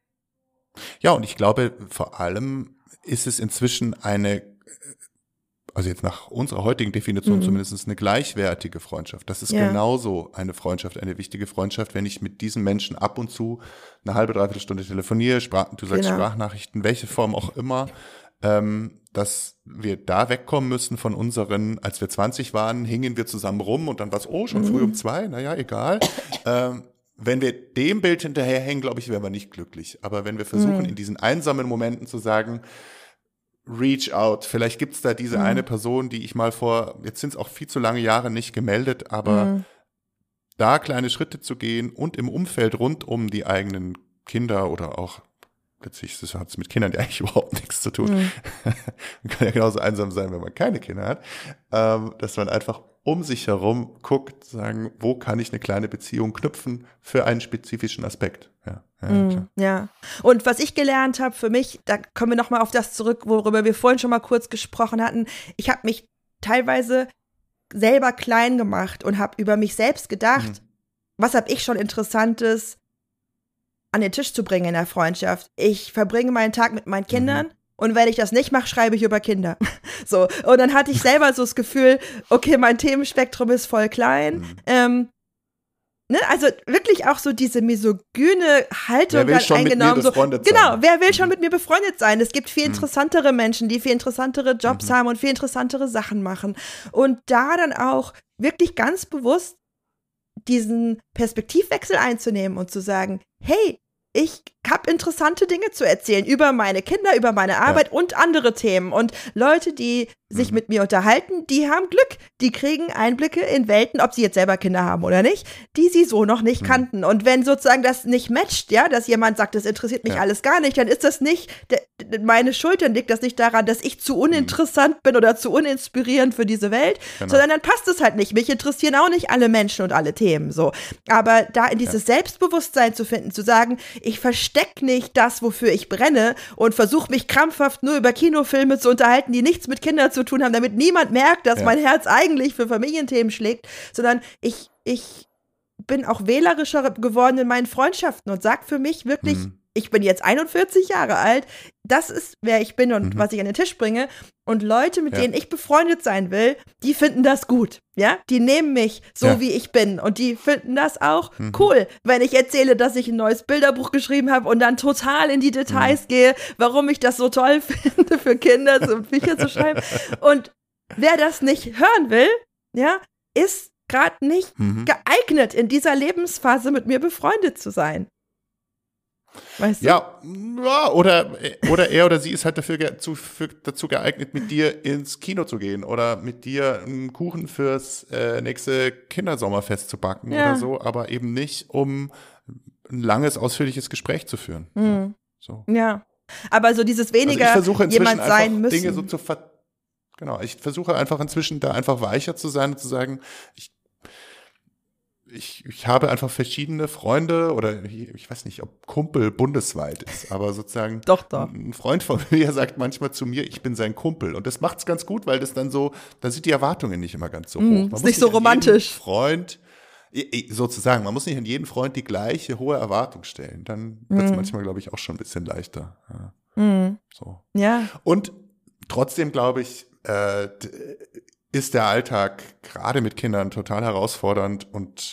A: Ja, und ich glaube, vor allem ist es inzwischen eine, also jetzt nach unserer heutigen Definition mhm. zumindest eine gleichwertige Freundschaft. Das ist ja. genauso eine Freundschaft, eine wichtige Freundschaft, wenn ich mit diesen Menschen ab und zu eine halbe, dreiviertel Stunde telefoniere, Sprach, du sagst genau. Sprachnachrichten, welche Form auch immer, ähm, dass wir da wegkommen müssen von unseren, als wir zwanzig waren, hingen wir zusammen rum und dann war es, oh, schon mhm. früh um zwei, naja, egal. ähm, wenn wir dem Bild hinterherhängen, glaube ich, wären wir nicht glücklich. Aber wenn wir versuchen, mhm. in diesen einsamen Momenten zu sagen, reach out, vielleicht gibt es da diese mhm. eine Person, die ich mal vor, jetzt sind es auch viel zu lange Jahre nicht gemeldet, aber mhm. da kleine Schritte zu gehen und im Umfeld rund um die eigenen Kinder oder auch, letztlich hat es mit Kindern ja eigentlich überhaupt nichts zu tun. Mhm. Man kann ja genauso einsam sein, wenn man keine Kinder hat, ähm, dass man einfach um sich herum guckt, sagen, wo kann ich eine kleine Beziehung knüpfen für einen spezifischen Aspekt. Ja, ja,
B: mm, ja. Und was ich gelernt habe für mich, da kommen wir nochmal auf das zurück, worüber wir vorhin schon mal kurz gesprochen hatten. Ich habe mich teilweise selber klein gemacht und habe über mich selbst gedacht, mhm. was habe ich schon Interessantes an den Tisch zu bringen in der Freundschaft. Ich verbringe meinen Tag mit meinen Kindern, mhm. und wenn ich das nicht mache, schreibe ich über Kinder. So. Und dann hatte ich selber so das Gefühl, okay, mein Themenspektrum ist voll klein. Mhm. Ähm, ne? Also wirklich auch so diese misogyne Haltung
A: wer will schon eingenommen. Mit mir befreundet
B: so,
A: sein?
B: Genau, wer will schon mit mir befreundet sein? Es gibt viel interessantere Menschen, die viel interessantere Jobs mhm. haben und viel interessantere Sachen machen. Und da dann auch wirklich ganz bewusst diesen Perspektivwechsel einzunehmen und zu sagen, hey, ich habe interessante Dinge zu erzählen über meine Kinder, über meine Arbeit ja. und andere Themen. Und Leute, die sich mhm. mit mir unterhalten, die haben Glück. Die kriegen Einblicke in Welten, ob sie jetzt selber Kinder haben oder nicht, die sie so noch nicht mhm. kannten. Und wenn sozusagen das nicht matcht, ja, dass jemand sagt, das interessiert mich ja. alles gar nicht, dann ist das nicht de- de- meine Schuld, dann liegt das nicht daran, dass ich zu uninteressant mhm. bin oder zu uninspirierend für diese Welt, genau. sondern dann passt es halt nicht. Mich interessieren auch nicht alle Menschen und alle Themen so. Aber da in dieses ja. Selbstbewusstsein zu finden, zu sagen, ich verstecke nicht das, wofür ich brenne und versuche mich krampfhaft nur über Kinofilme zu unterhalten, die nichts mit Kindern zu tun haben, damit niemand merkt, dass ja. mein Herz eigentlich für Familienthemen schlägt, sondern ich, ich bin auch wählerischer geworden in meinen Freundschaften und sage für mich wirklich, mhm. ich bin jetzt einundvierzig Jahre alt, das ist, wer ich bin und mhm. was ich an den Tisch bringe. Und Leute, mit ja. denen ich befreundet sein will, die finden das gut, ja? Die nehmen mich so, ja. wie ich bin. Und die finden das auch mhm. cool, wenn ich erzähle, dass ich ein neues Bilderbuch geschrieben habe und dann total in die Details mhm. gehe, warum ich das so toll finde, für Kinder so Bücher zu schreiben. Und wer das nicht hören will, ja, ist gerade nicht mhm. geeignet, in dieser Lebensphase mit mir befreundet zu sein. Weißt du?
A: Ja, ja oder, oder er oder sie ist halt dafür ge- zu, für, dazu geeignet, mit dir ins Kino zu gehen oder mit dir einen Kuchen fürs äh, nächste Kindersommerfest zu backen ja. oder so, aber eben nicht, um ein langes, ausführliches Gespräch zu führen.
B: Mhm.
A: Ja, so.
B: ja, aber so dieses weniger
A: also
B: jemand sein müssen.
A: Dinge so zu ver- genau, ich versuche einfach inzwischen da einfach weicher zu sein und zu sagen, ich Ich, ich habe einfach verschiedene Freunde oder ich weiß nicht, ob Kumpel bundesweit ist, aber sozusagen
B: doch, doch.
A: ein Freund von mir sagt manchmal zu mir, ich bin sein Kumpel. Und das macht's ganz gut, weil das dann so, da sind die Erwartungen nicht immer ganz so hoch.
B: Mm, ist nicht so romantisch.
A: Freund, sozusagen, man muss nicht an jeden Freund die gleiche hohe Erwartung stellen. Dann wird's mm. manchmal, glaube ich, auch schon ein bisschen leichter. Ja.
B: Mm.
A: So.
B: Ja.
A: Und trotzdem, glaube ich, äh, ist der Alltag gerade mit Kindern total herausfordernd und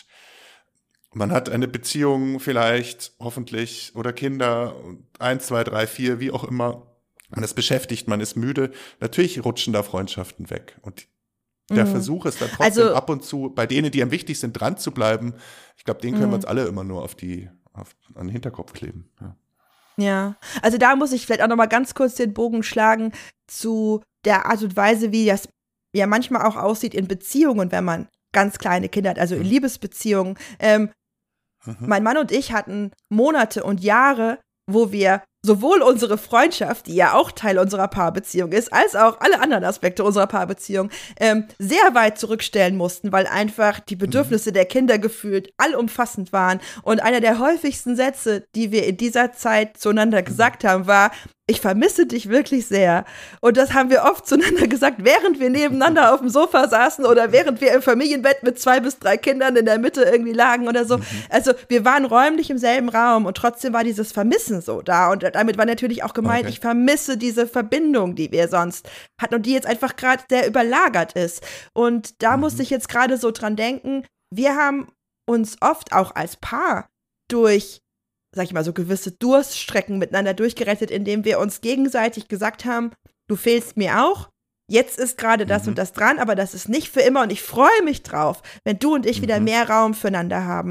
A: man hat eine Beziehung vielleicht, hoffentlich, oder Kinder, eins, zwei, drei, vier, wie auch immer. Man ist beschäftigt, man ist müde. Natürlich rutschen da Freundschaften weg. Und der mhm. Versuch ist dann trotzdem also, ab und zu, bei denen, die einem wichtig sind, dran zu bleiben. Ich glaube, den können mhm. wir uns alle immer nur auf die, auf, an den Hinterkopf kleben. Ja.
B: Ja, also da muss ich vielleicht auch noch mal ganz kurz den Bogen schlagen zu der Art und Weise, wie das ja manchmal auch aussieht in Beziehungen, wenn man ganz kleine Kinder hat, also in Liebesbeziehungen. Ähm, mhm. Mein Mann und ich hatten Monate und Jahre, wo wir sowohl unsere Freundschaft, die ja auch Teil unserer Paarbeziehung ist, als auch alle anderen Aspekte unserer Paarbeziehung ähm, sehr weit zurückstellen mussten, weil einfach die Bedürfnisse mhm. der Kinder gefühlt allumfassend waren. Und einer der häufigsten Sätze, die wir in dieser Zeit zueinander gesagt haben, war: Ich vermisse dich wirklich sehr. Und das haben wir oft zueinander gesagt, während wir nebeneinander auf dem Sofa saßen oder während wir im Familienbett mit zwei bis drei Kindern in der Mitte irgendwie lagen oder so. Mhm. Also wir waren räumlich im selben Raum und trotzdem war dieses Vermissen so da. Und damit war natürlich auch gemeint, okay. ich vermisse diese Verbindung, die wir sonst hatten und die jetzt einfach gerade sehr überlagert ist. Und da mhm. musste ich jetzt gerade so dran denken, wir haben uns oft auch als Paar durch sag ich mal, so gewisse Durststrecken miteinander durchgerettet, indem wir uns gegenseitig gesagt haben, du fehlst mir auch, jetzt ist gerade das mhm. und das dran, aber das ist nicht für immer und ich freue mich drauf, wenn du und ich mhm. wieder mehr Raum füreinander haben.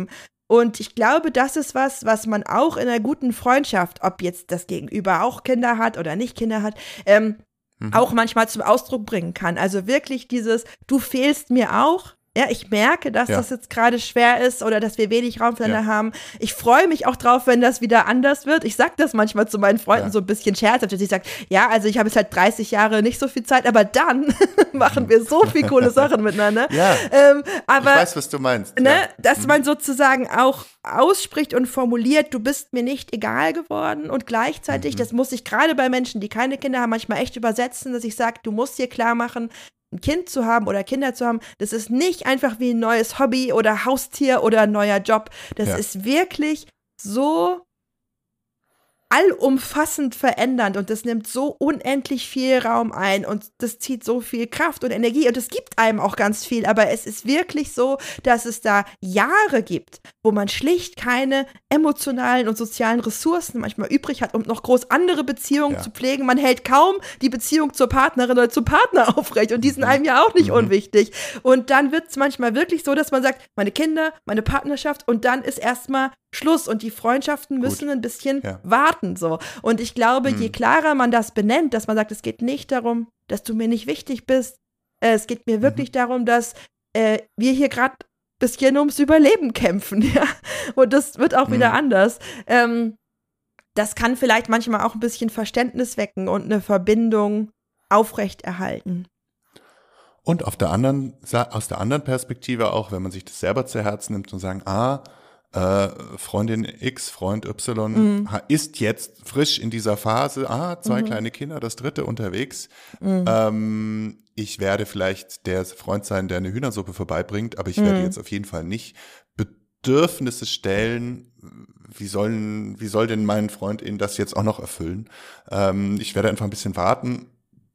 B: Und ich glaube, das ist was, was man auch in einer guten Freundschaft, ob jetzt das Gegenüber auch Kinder hat oder nicht Kinder hat, ähm, mhm. auch manchmal zum Ausdruck bringen kann. Also wirklich dieses, du fehlst mir auch. Ja, ich merke, dass ja. das jetzt gerade schwer ist oder dass wir wenig Raum füreinander ja. haben. Ich freue mich auch drauf, wenn das wieder anders wird. Ich sage das manchmal zu meinen Freunden ja. so ein bisschen scherzhaft. Ich sage, ja, also ich habe jetzt halt dreißig Jahre nicht so viel Zeit, aber dann machen wir so viel coole Sachen miteinander.
A: Ja,
B: ähm, aber,
A: ich weiß, was du meinst.
B: Ne,
A: ja.
B: dass
A: mhm.
B: man sozusagen auch ausspricht und formuliert, du bist mir nicht egal geworden und gleichzeitig, mhm. das muss ich gerade bei Menschen, die keine Kinder haben, manchmal echt übersetzen, dass ich sage, du musst dir klar machen, ein Kind zu haben oder Kinder zu haben, das ist nicht einfach wie ein neues Hobby oder Haustier oder ein neuer Job. Das ja. ist wirklich so allumfassend verändernd und das nimmt so unendlich viel Raum ein und das zieht so viel Kraft und Energie und es gibt einem auch ganz viel, aber es ist wirklich so, dass es da Jahre gibt, wo man schlicht keine emotionalen und sozialen Ressourcen manchmal übrig hat, um noch groß andere Beziehungen ja. zu pflegen. Man hält kaum die Beziehung zur Partnerin oder zum Partner aufrecht und die sind einem ja auch nicht mhm. unwichtig. Und dann wird es manchmal wirklich so, dass man sagt, meine Kinder, meine Partnerschaft und dann ist erstmal Schluss und die Freundschaften müssen Gut. ein bisschen ja. warten, so. Und ich glaube, mhm. je klarer man das benennt, dass man sagt, es geht nicht darum, dass du mir nicht wichtig bist, äh, es geht mir wirklich mhm. darum, dass äh, wir hier gerade ein bisschen ums Überleben kämpfen, ja. Und das wird auch mhm. wieder anders. Ähm, das kann vielleicht manchmal auch ein bisschen Verständnis wecken und eine Verbindung aufrechterhalten.
A: Und auf der anderen, aus der anderen Perspektive auch, wenn man sich das selber zu Herzen nimmt und sagen, ah, Äh, Freundin X, Freund Y mhm. ist jetzt frisch in dieser Phase, ah, zwei mhm. kleine Kinder, das dritte unterwegs. Mhm. Ähm, ich werde vielleicht der Freund sein, der eine Hühnersuppe vorbeibringt, aber ich mhm. werde jetzt auf jeden Fall nicht Bedürfnisse stellen, wie sollen, wie soll denn mein Freund Ihnen das jetzt auch noch erfüllen? Ähm, ich werde einfach ein bisschen warten.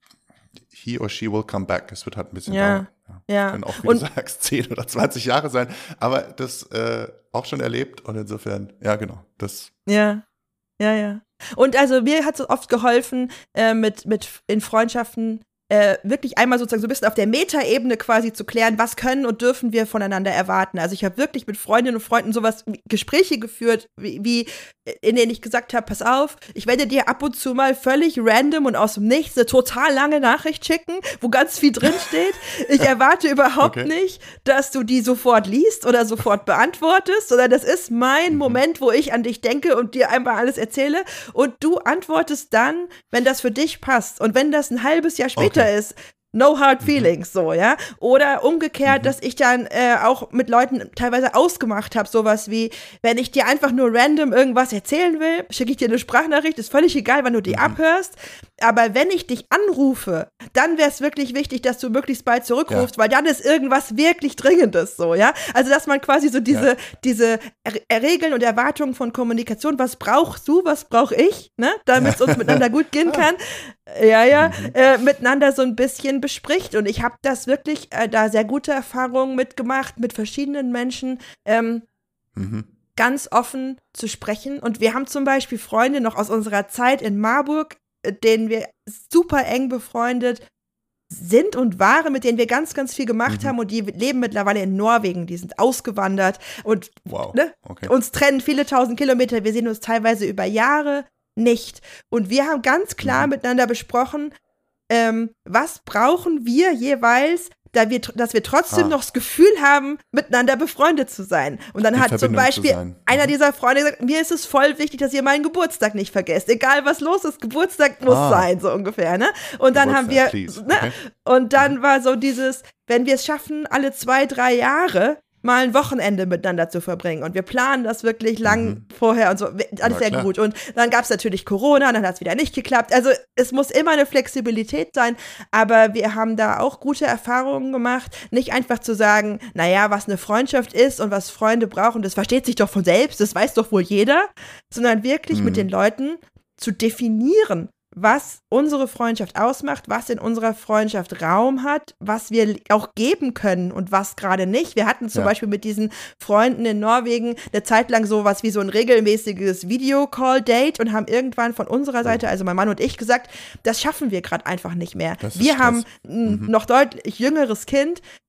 A: He or she will come back. Es wird halt ein bisschen
B: ja.
A: dauern. Ja.
B: Ja.
A: Können auch, wie
B: und,
A: du sagst, zehn oder zwanzig Jahre sein, aber das äh, auch schon erlebt und insofern, ja genau, das.
B: Ja, ja, ja. Und also mir hat es oft geholfen, äh, mit, mit in Freundschaften äh, wirklich einmal sozusagen so ein bisschen auf der Metaebene quasi zu klären, was können und dürfen wir voneinander erwarten. Also ich habe wirklich mit Freundinnen und Freunden sowas, Gespräche geführt, wie, wie in denen ich gesagt habe, pass auf, ich werde dir ab und zu mal völlig random und aus dem Nichts eine total lange Nachricht schicken, wo ganz viel drinsteht. Ich erwarte überhaupt okay. nicht, dass du die sofort liest oder sofort beantwortest, sondern das ist mein mhm. Moment, wo ich an dich denke und dir einmal alles erzähle und du antwortest dann, wenn das für dich passt. Und wenn das ein halbes Jahr später okay. ist, no hard feelings, so, ja. Oder umgekehrt, mhm. dass ich dann äh, auch mit Leuten teilweise ausgemacht habe, sowas wie, wenn ich dir einfach nur random irgendwas erzählen will, schicke ich dir eine Sprachnachricht, ist völlig egal, wann du die mhm. abhörst. Aber wenn ich dich anrufe, dann wäre es wirklich wichtig, dass du möglichst bald zurückrufst, ja. weil dann ist irgendwas wirklich Dringendes, so, ja. Also, dass man quasi so diese, ja. diese er- Regeln und Erwartungen von Kommunikation, was brauchst du, was brauche ich, ne, damit es uns miteinander gut gehen kann, ja, ja, mhm. äh, miteinander so ein bisschen bespricht. Und ich habe das wirklich äh, da sehr gute Erfahrungen mitgemacht, mit verschiedenen Menschen, ähm, mhm. ganz offen zu sprechen. Und wir haben zum Beispiel Freunde noch aus unserer Zeit in Marburg, äh, denen wir super eng befreundet sind und waren, mit denen wir ganz, ganz viel gemacht mhm. haben. Und die leben mittlerweile in Norwegen. Die sind ausgewandert. Und
A: wow.
B: ne,
A: okay. uns
B: trennen viele tausend Kilometer. Wir sehen uns teilweise über Jahre nicht. Und wir haben ganz klar mhm. miteinander besprochen, ähm, was brauchen wir jeweils, da wir, dass wir trotzdem ah. noch das Gefühl haben, miteinander befreundet zu sein. Und dann
A: In
B: hat
A: Verbindung
B: zum Beispiel
A: mhm.
B: einer dieser Freunde gesagt, mir ist es voll wichtig, dass ihr meinen Geburtstag nicht vergesst. Egal was los ist, Geburtstag muss ah. sein, so ungefähr. Ne? Und dann haben wir, ne? okay. und dann mhm. war so dieses, wenn wir es schaffen, alle zwei, drei Jahre mal ein Wochenende miteinander zu verbringen. Und wir planen das wirklich lang mhm. vorher und so. Alles sehr gut. Und dann gab es natürlich Corona, dann hat es wieder nicht geklappt. Also es muss immer eine Flexibilität sein. Aber wir haben da auch gute Erfahrungen gemacht. Nicht einfach zu sagen, naja, was eine Freundschaft ist und was Freunde brauchen, das versteht sich doch von selbst, das weiß doch wohl jeder. Sondern wirklich mhm. mit den Leuten zu definieren, was unsere Freundschaft ausmacht, was in unserer Freundschaft Raum hat, was wir auch geben können und was gerade nicht. Wir hatten zum ja. Beispiel mit diesen Freunden in Norwegen eine Zeit lang sowas wie so ein regelmäßiges Videocall-Date und haben irgendwann von unserer Seite, also mein Mann und ich, gesagt, das schaffen wir gerade einfach nicht mehr. Wir haben ein mhm. noch deutlich jüngeres Kind.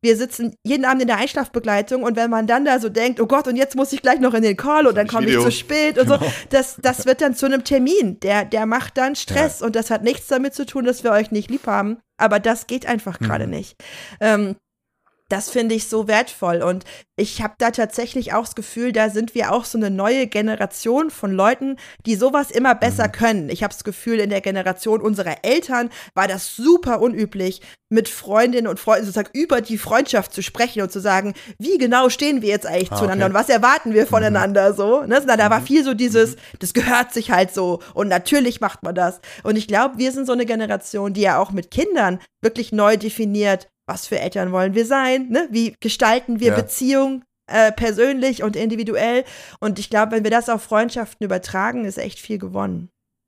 B: wir sitzen jeden Abend in der Einschlafbegleitung und wenn man dann da so denkt, oh Gott, und jetzt muss ich gleich noch in den Call und dann komme ich zu spät und genau. so, das, das wird dann zu einem Termin, der, der macht dann Stress ja. und das hat nichts damit zu tun, dass wir euch nicht lieb haben, aber das geht einfach mhm. gerade nicht. Ähm, Das finde ich so wertvoll und ich habe da tatsächlich auch das Gefühl, da sind wir auch so eine neue Generation von Leuten, die sowas immer besser mhm. können. Ich habe das Gefühl, in der Generation unserer Eltern war das super unüblich, mit Freundinnen und Freunden sozusagen über die Freundschaft zu sprechen und zu sagen, wie genau stehen wir jetzt eigentlich ah, zueinander okay. und was erwarten wir voneinander mhm. so. Ne? Da war viel so dieses, das gehört sich halt so und natürlich macht man das. Und ich glaube, wir sind so eine Generation, die ja auch mit Kindern wirklich neu definiert, was für Eltern wollen wir sein, ne? Wie gestalten wir ja. Beziehung äh, persönlich und individuell. Und ich glaube, wenn wir das auf Freundschaften übertragen, ist echt viel gewonnen.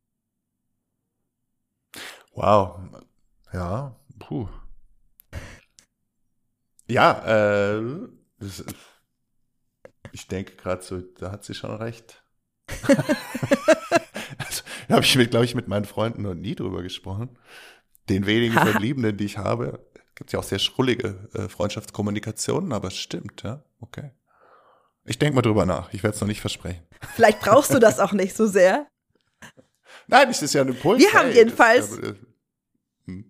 A: Wow. Ja, puh. Ja, äh, das, ich denke gerade so, da hat sie schon recht. Also, da habe ich, glaube ich, mit meinen Freunden noch nie drüber gesprochen. Den wenigen Verbliebenen, die ich habe, gibt es ja auch sehr schrullige äh, Freundschaftskommunikationen, aber es stimmt, ja, okay. Ich denke mal drüber nach, ich werde es noch nicht versprechen.
B: Vielleicht brauchst du das auch nicht so sehr.
A: Nein, das ist ja ein Impuls.
B: Wir haben
A: hey,
B: jedenfalls,
A: das, äh, hm.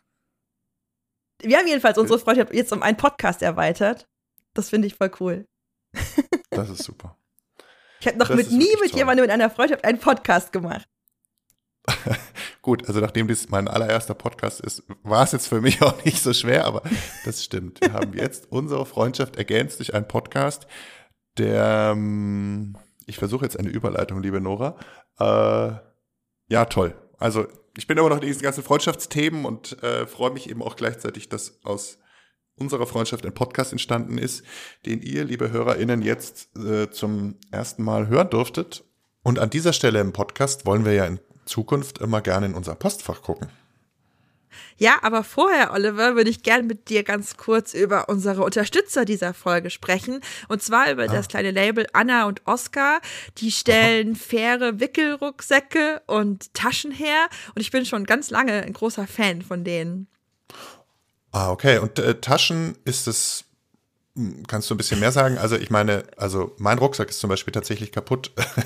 B: wir haben jedenfalls unsere Freundschaft jetzt um einen Podcast erweitert. Das finde ich voll cool.
A: Das ist super.
B: Ich habe noch das mit nie mit toll. jemandem in einer Freundschaft einen Podcast gemacht.
A: Gut, also nachdem dies mein allererster Podcast ist, war es jetzt für mich auch nicht so schwer, aber das stimmt. Wir haben jetzt unsere Freundschaft ergänzt durch einen Podcast, der, ich versuche jetzt eine Überleitung, liebe Nora. Äh, ja, toll. Also ich bin immer noch in diesen ganzen Freundschaftsthemen und äh, freue mich eben auch gleichzeitig, dass aus unserer Freundschaft ein Podcast entstanden ist, den ihr, liebe HörerInnen, jetzt äh, zum ersten Mal hören durftet. Und an dieser Stelle im Podcast wollen wir ja in Zukunft immer gerne in unser Postfach gucken.
B: Ja, aber vorher, Oliver, würde ich gerne mit dir ganz kurz über unsere Unterstützer dieser Folge sprechen. Und zwar über ah. das kleine Label Anna und Oskar. Die stellen Aha. faire Wickelrucksäcke und Taschen her. Und ich bin schon ganz lange ein großer Fan von denen.
A: Ah, okay. Und äh, Taschen ist es. Kannst du ein bisschen mehr sagen? Also ich meine, also mein Rucksack ist zum Beispiel tatsächlich kaputt.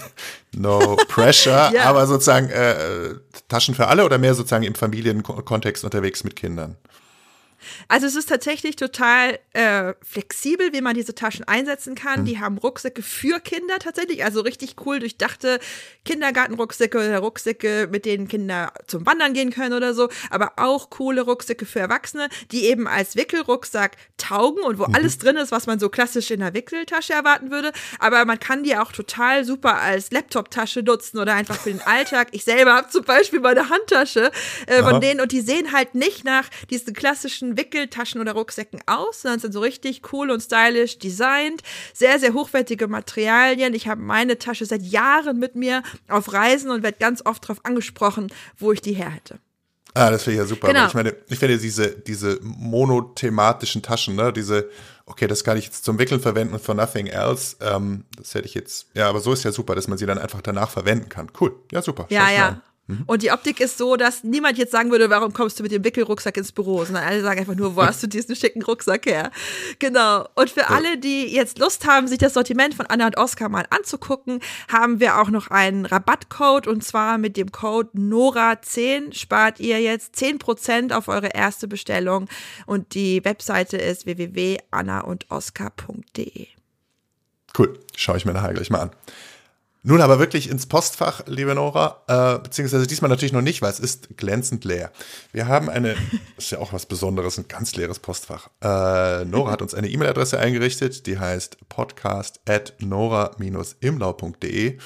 A: No pressure, ja. aber sozusagen äh, Taschen für alle oder mehr sozusagen im Familienkontext unterwegs mit Kindern?
B: Also es ist tatsächlich total äh, flexibel, wie man diese Taschen einsetzen kann. Hm. Die haben Rucksäcke für Kinder tatsächlich, also richtig cool durchdachte Kindergartenrucksäcke oder Rucksäcke, mit denen Kinder zum Wandern gehen können oder so, aber auch coole Rucksäcke für Erwachsene, die eben als Wickelrucksack taugen und wo mhm. alles drin ist, was man so klassisch in einer Wickeltasche erwarten würde, aber man kann die auch total super als Laptoptasche nutzen oder einfach für den Alltag. Ich selber habe zum Beispiel meine Handtasche äh, von denen und die sehen halt nicht nach diesen klassischen Wickeltaschen oder Rucksäcken aus, sondern sind so richtig cool und stylisch designt, sehr, sehr hochwertige Materialien. Ich habe meine Tasche seit Jahren mit mir auf Reisen und werde ganz oft darauf angesprochen, wo ich die her hätte.
A: Ah, das finde ich ja super.
B: Genau.
A: Aber ich meine, ich finde diese, diese monothematischen Taschen, ne, diese, okay, das kann ich jetzt zum Wickeln verwenden und for nothing else, ähm, das hätte ich jetzt, ja, aber so ist ja super, dass man sie dann einfach danach verwenden kann. Cool, ja, super.
B: Ja, ja. Und die Optik ist so, dass niemand jetzt sagen würde, warum kommst du mit dem Wickelrucksack ins Büro, sondern alle sagen einfach nur, wo hast du diesen schicken Rucksack her? Genau. Und für alle, die jetzt Lust haben, sich das Sortiment von Anna und Oskar mal anzugucken, haben wir auch noch einen Rabattcode und zwar mit dem Code Nora zehn spart ihr jetzt zehn Prozent auf eure erste Bestellung und die Webseite ist w w w punkt anna und oskar punkt d e.
A: Cool, schaue ich mir nachher gleich mal an. Nun aber wirklich ins Postfach, liebe Nora, äh, beziehungsweise diesmal natürlich noch nicht, weil es ist glänzend leer. Wir haben eine, das ist ja auch was Besonderes, ein ganz leeres Postfach. Äh, Nora hat uns eine E-Mail-Adresse eingerichtet, die heißt podcast at nora dash imlau punkt d e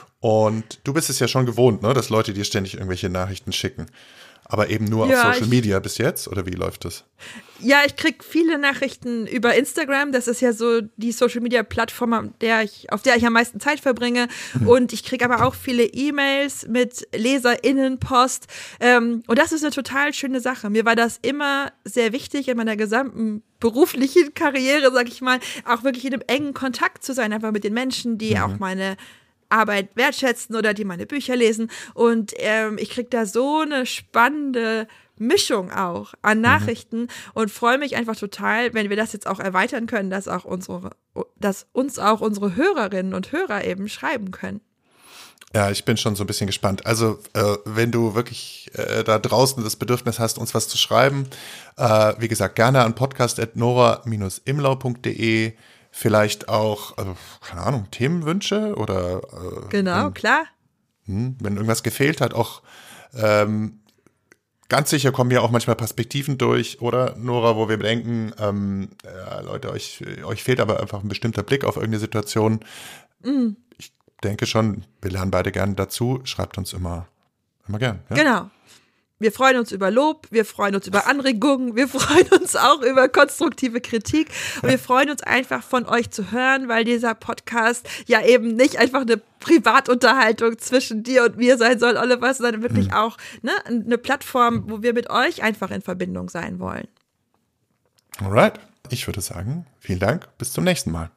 A: und du bist es ja schon gewohnt, ne, dass Leute dir ständig irgendwelche Nachrichten schicken. Aber eben nur ja, auf Social Media bis jetzt, oder wie läuft das?
B: Ja, ich kriege viele Nachrichten über Instagram. Das ist ja so die Social-Media-Plattform, auf der ich, auf der ich am meisten Zeit verbringe. Mhm. Und ich kriege aber auch viele E-Mails mit LeserInnenpost. Ähm, und das ist eine total schöne Sache. Mir war das immer sehr wichtig in meiner gesamten beruflichen Karriere, sag ich mal, auch wirklich in einem engen Kontakt zu sein, einfach mit den Menschen, die mhm. auch meine Arbeit wertschätzen oder die meine Bücher lesen. Und ähm, ich kriege da so eine spannende Mischung auch an Nachrichten mhm. und freue mich einfach total, wenn wir das jetzt auch erweitern können, dass auch unsere, dass uns auch unsere Hörerinnen und Hörer eben schreiben können.
A: Ja, ich bin schon so ein bisschen gespannt. Also, äh, wenn du wirklich äh, da draußen das Bedürfnis hast, uns was zu schreiben, äh, wie gesagt, gerne an podcast at nora dash imlau punkt de, vielleicht auch, also, keine Ahnung, Themenwünsche oder äh,
B: Genau,
A: wenn,
B: klar.
A: Hm, wenn irgendwas gefehlt hat, auch ähm, ganz sicher kommen ja auch manchmal Perspektiven durch, oder, Nora, wo wir denken, ähm, ja, Leute, euch, euch fehlt aber einfach ein bestimmter Blick auf irgendeine Situation.
B: Mhm.
A: Ich denke schon, wir lernen beide gerne dazu. Schreibt uns immer, immer gern. Ja?
B: Genau. Wir freuen uns über Lob, wir freuen uns über Anregungen, wir freuen uns auch über konstruktive Kritik und wir freuen uns einfach von euch zu hören, weil dieser Podcast ja eben nicht einfach eine Privatunterhaltung zwischen dir und mir sein soll, Oliver, sondern wirklich mhm. auch ne, eine Plattform, wo wir mit euch einfach in Verbindung sein wollen.
A: Alright, ich würde sagen, vielen Dank, bis zum nächsten Mal.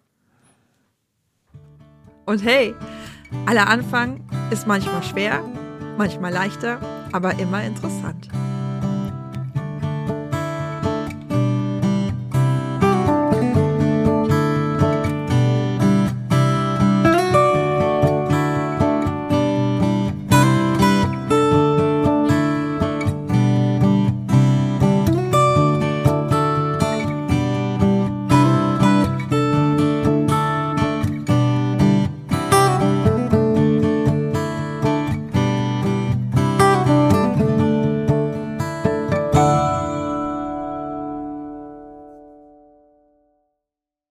B: Und hey, aller Anfang ist manchmal schwer, manchmal leichter, aber immer interessant.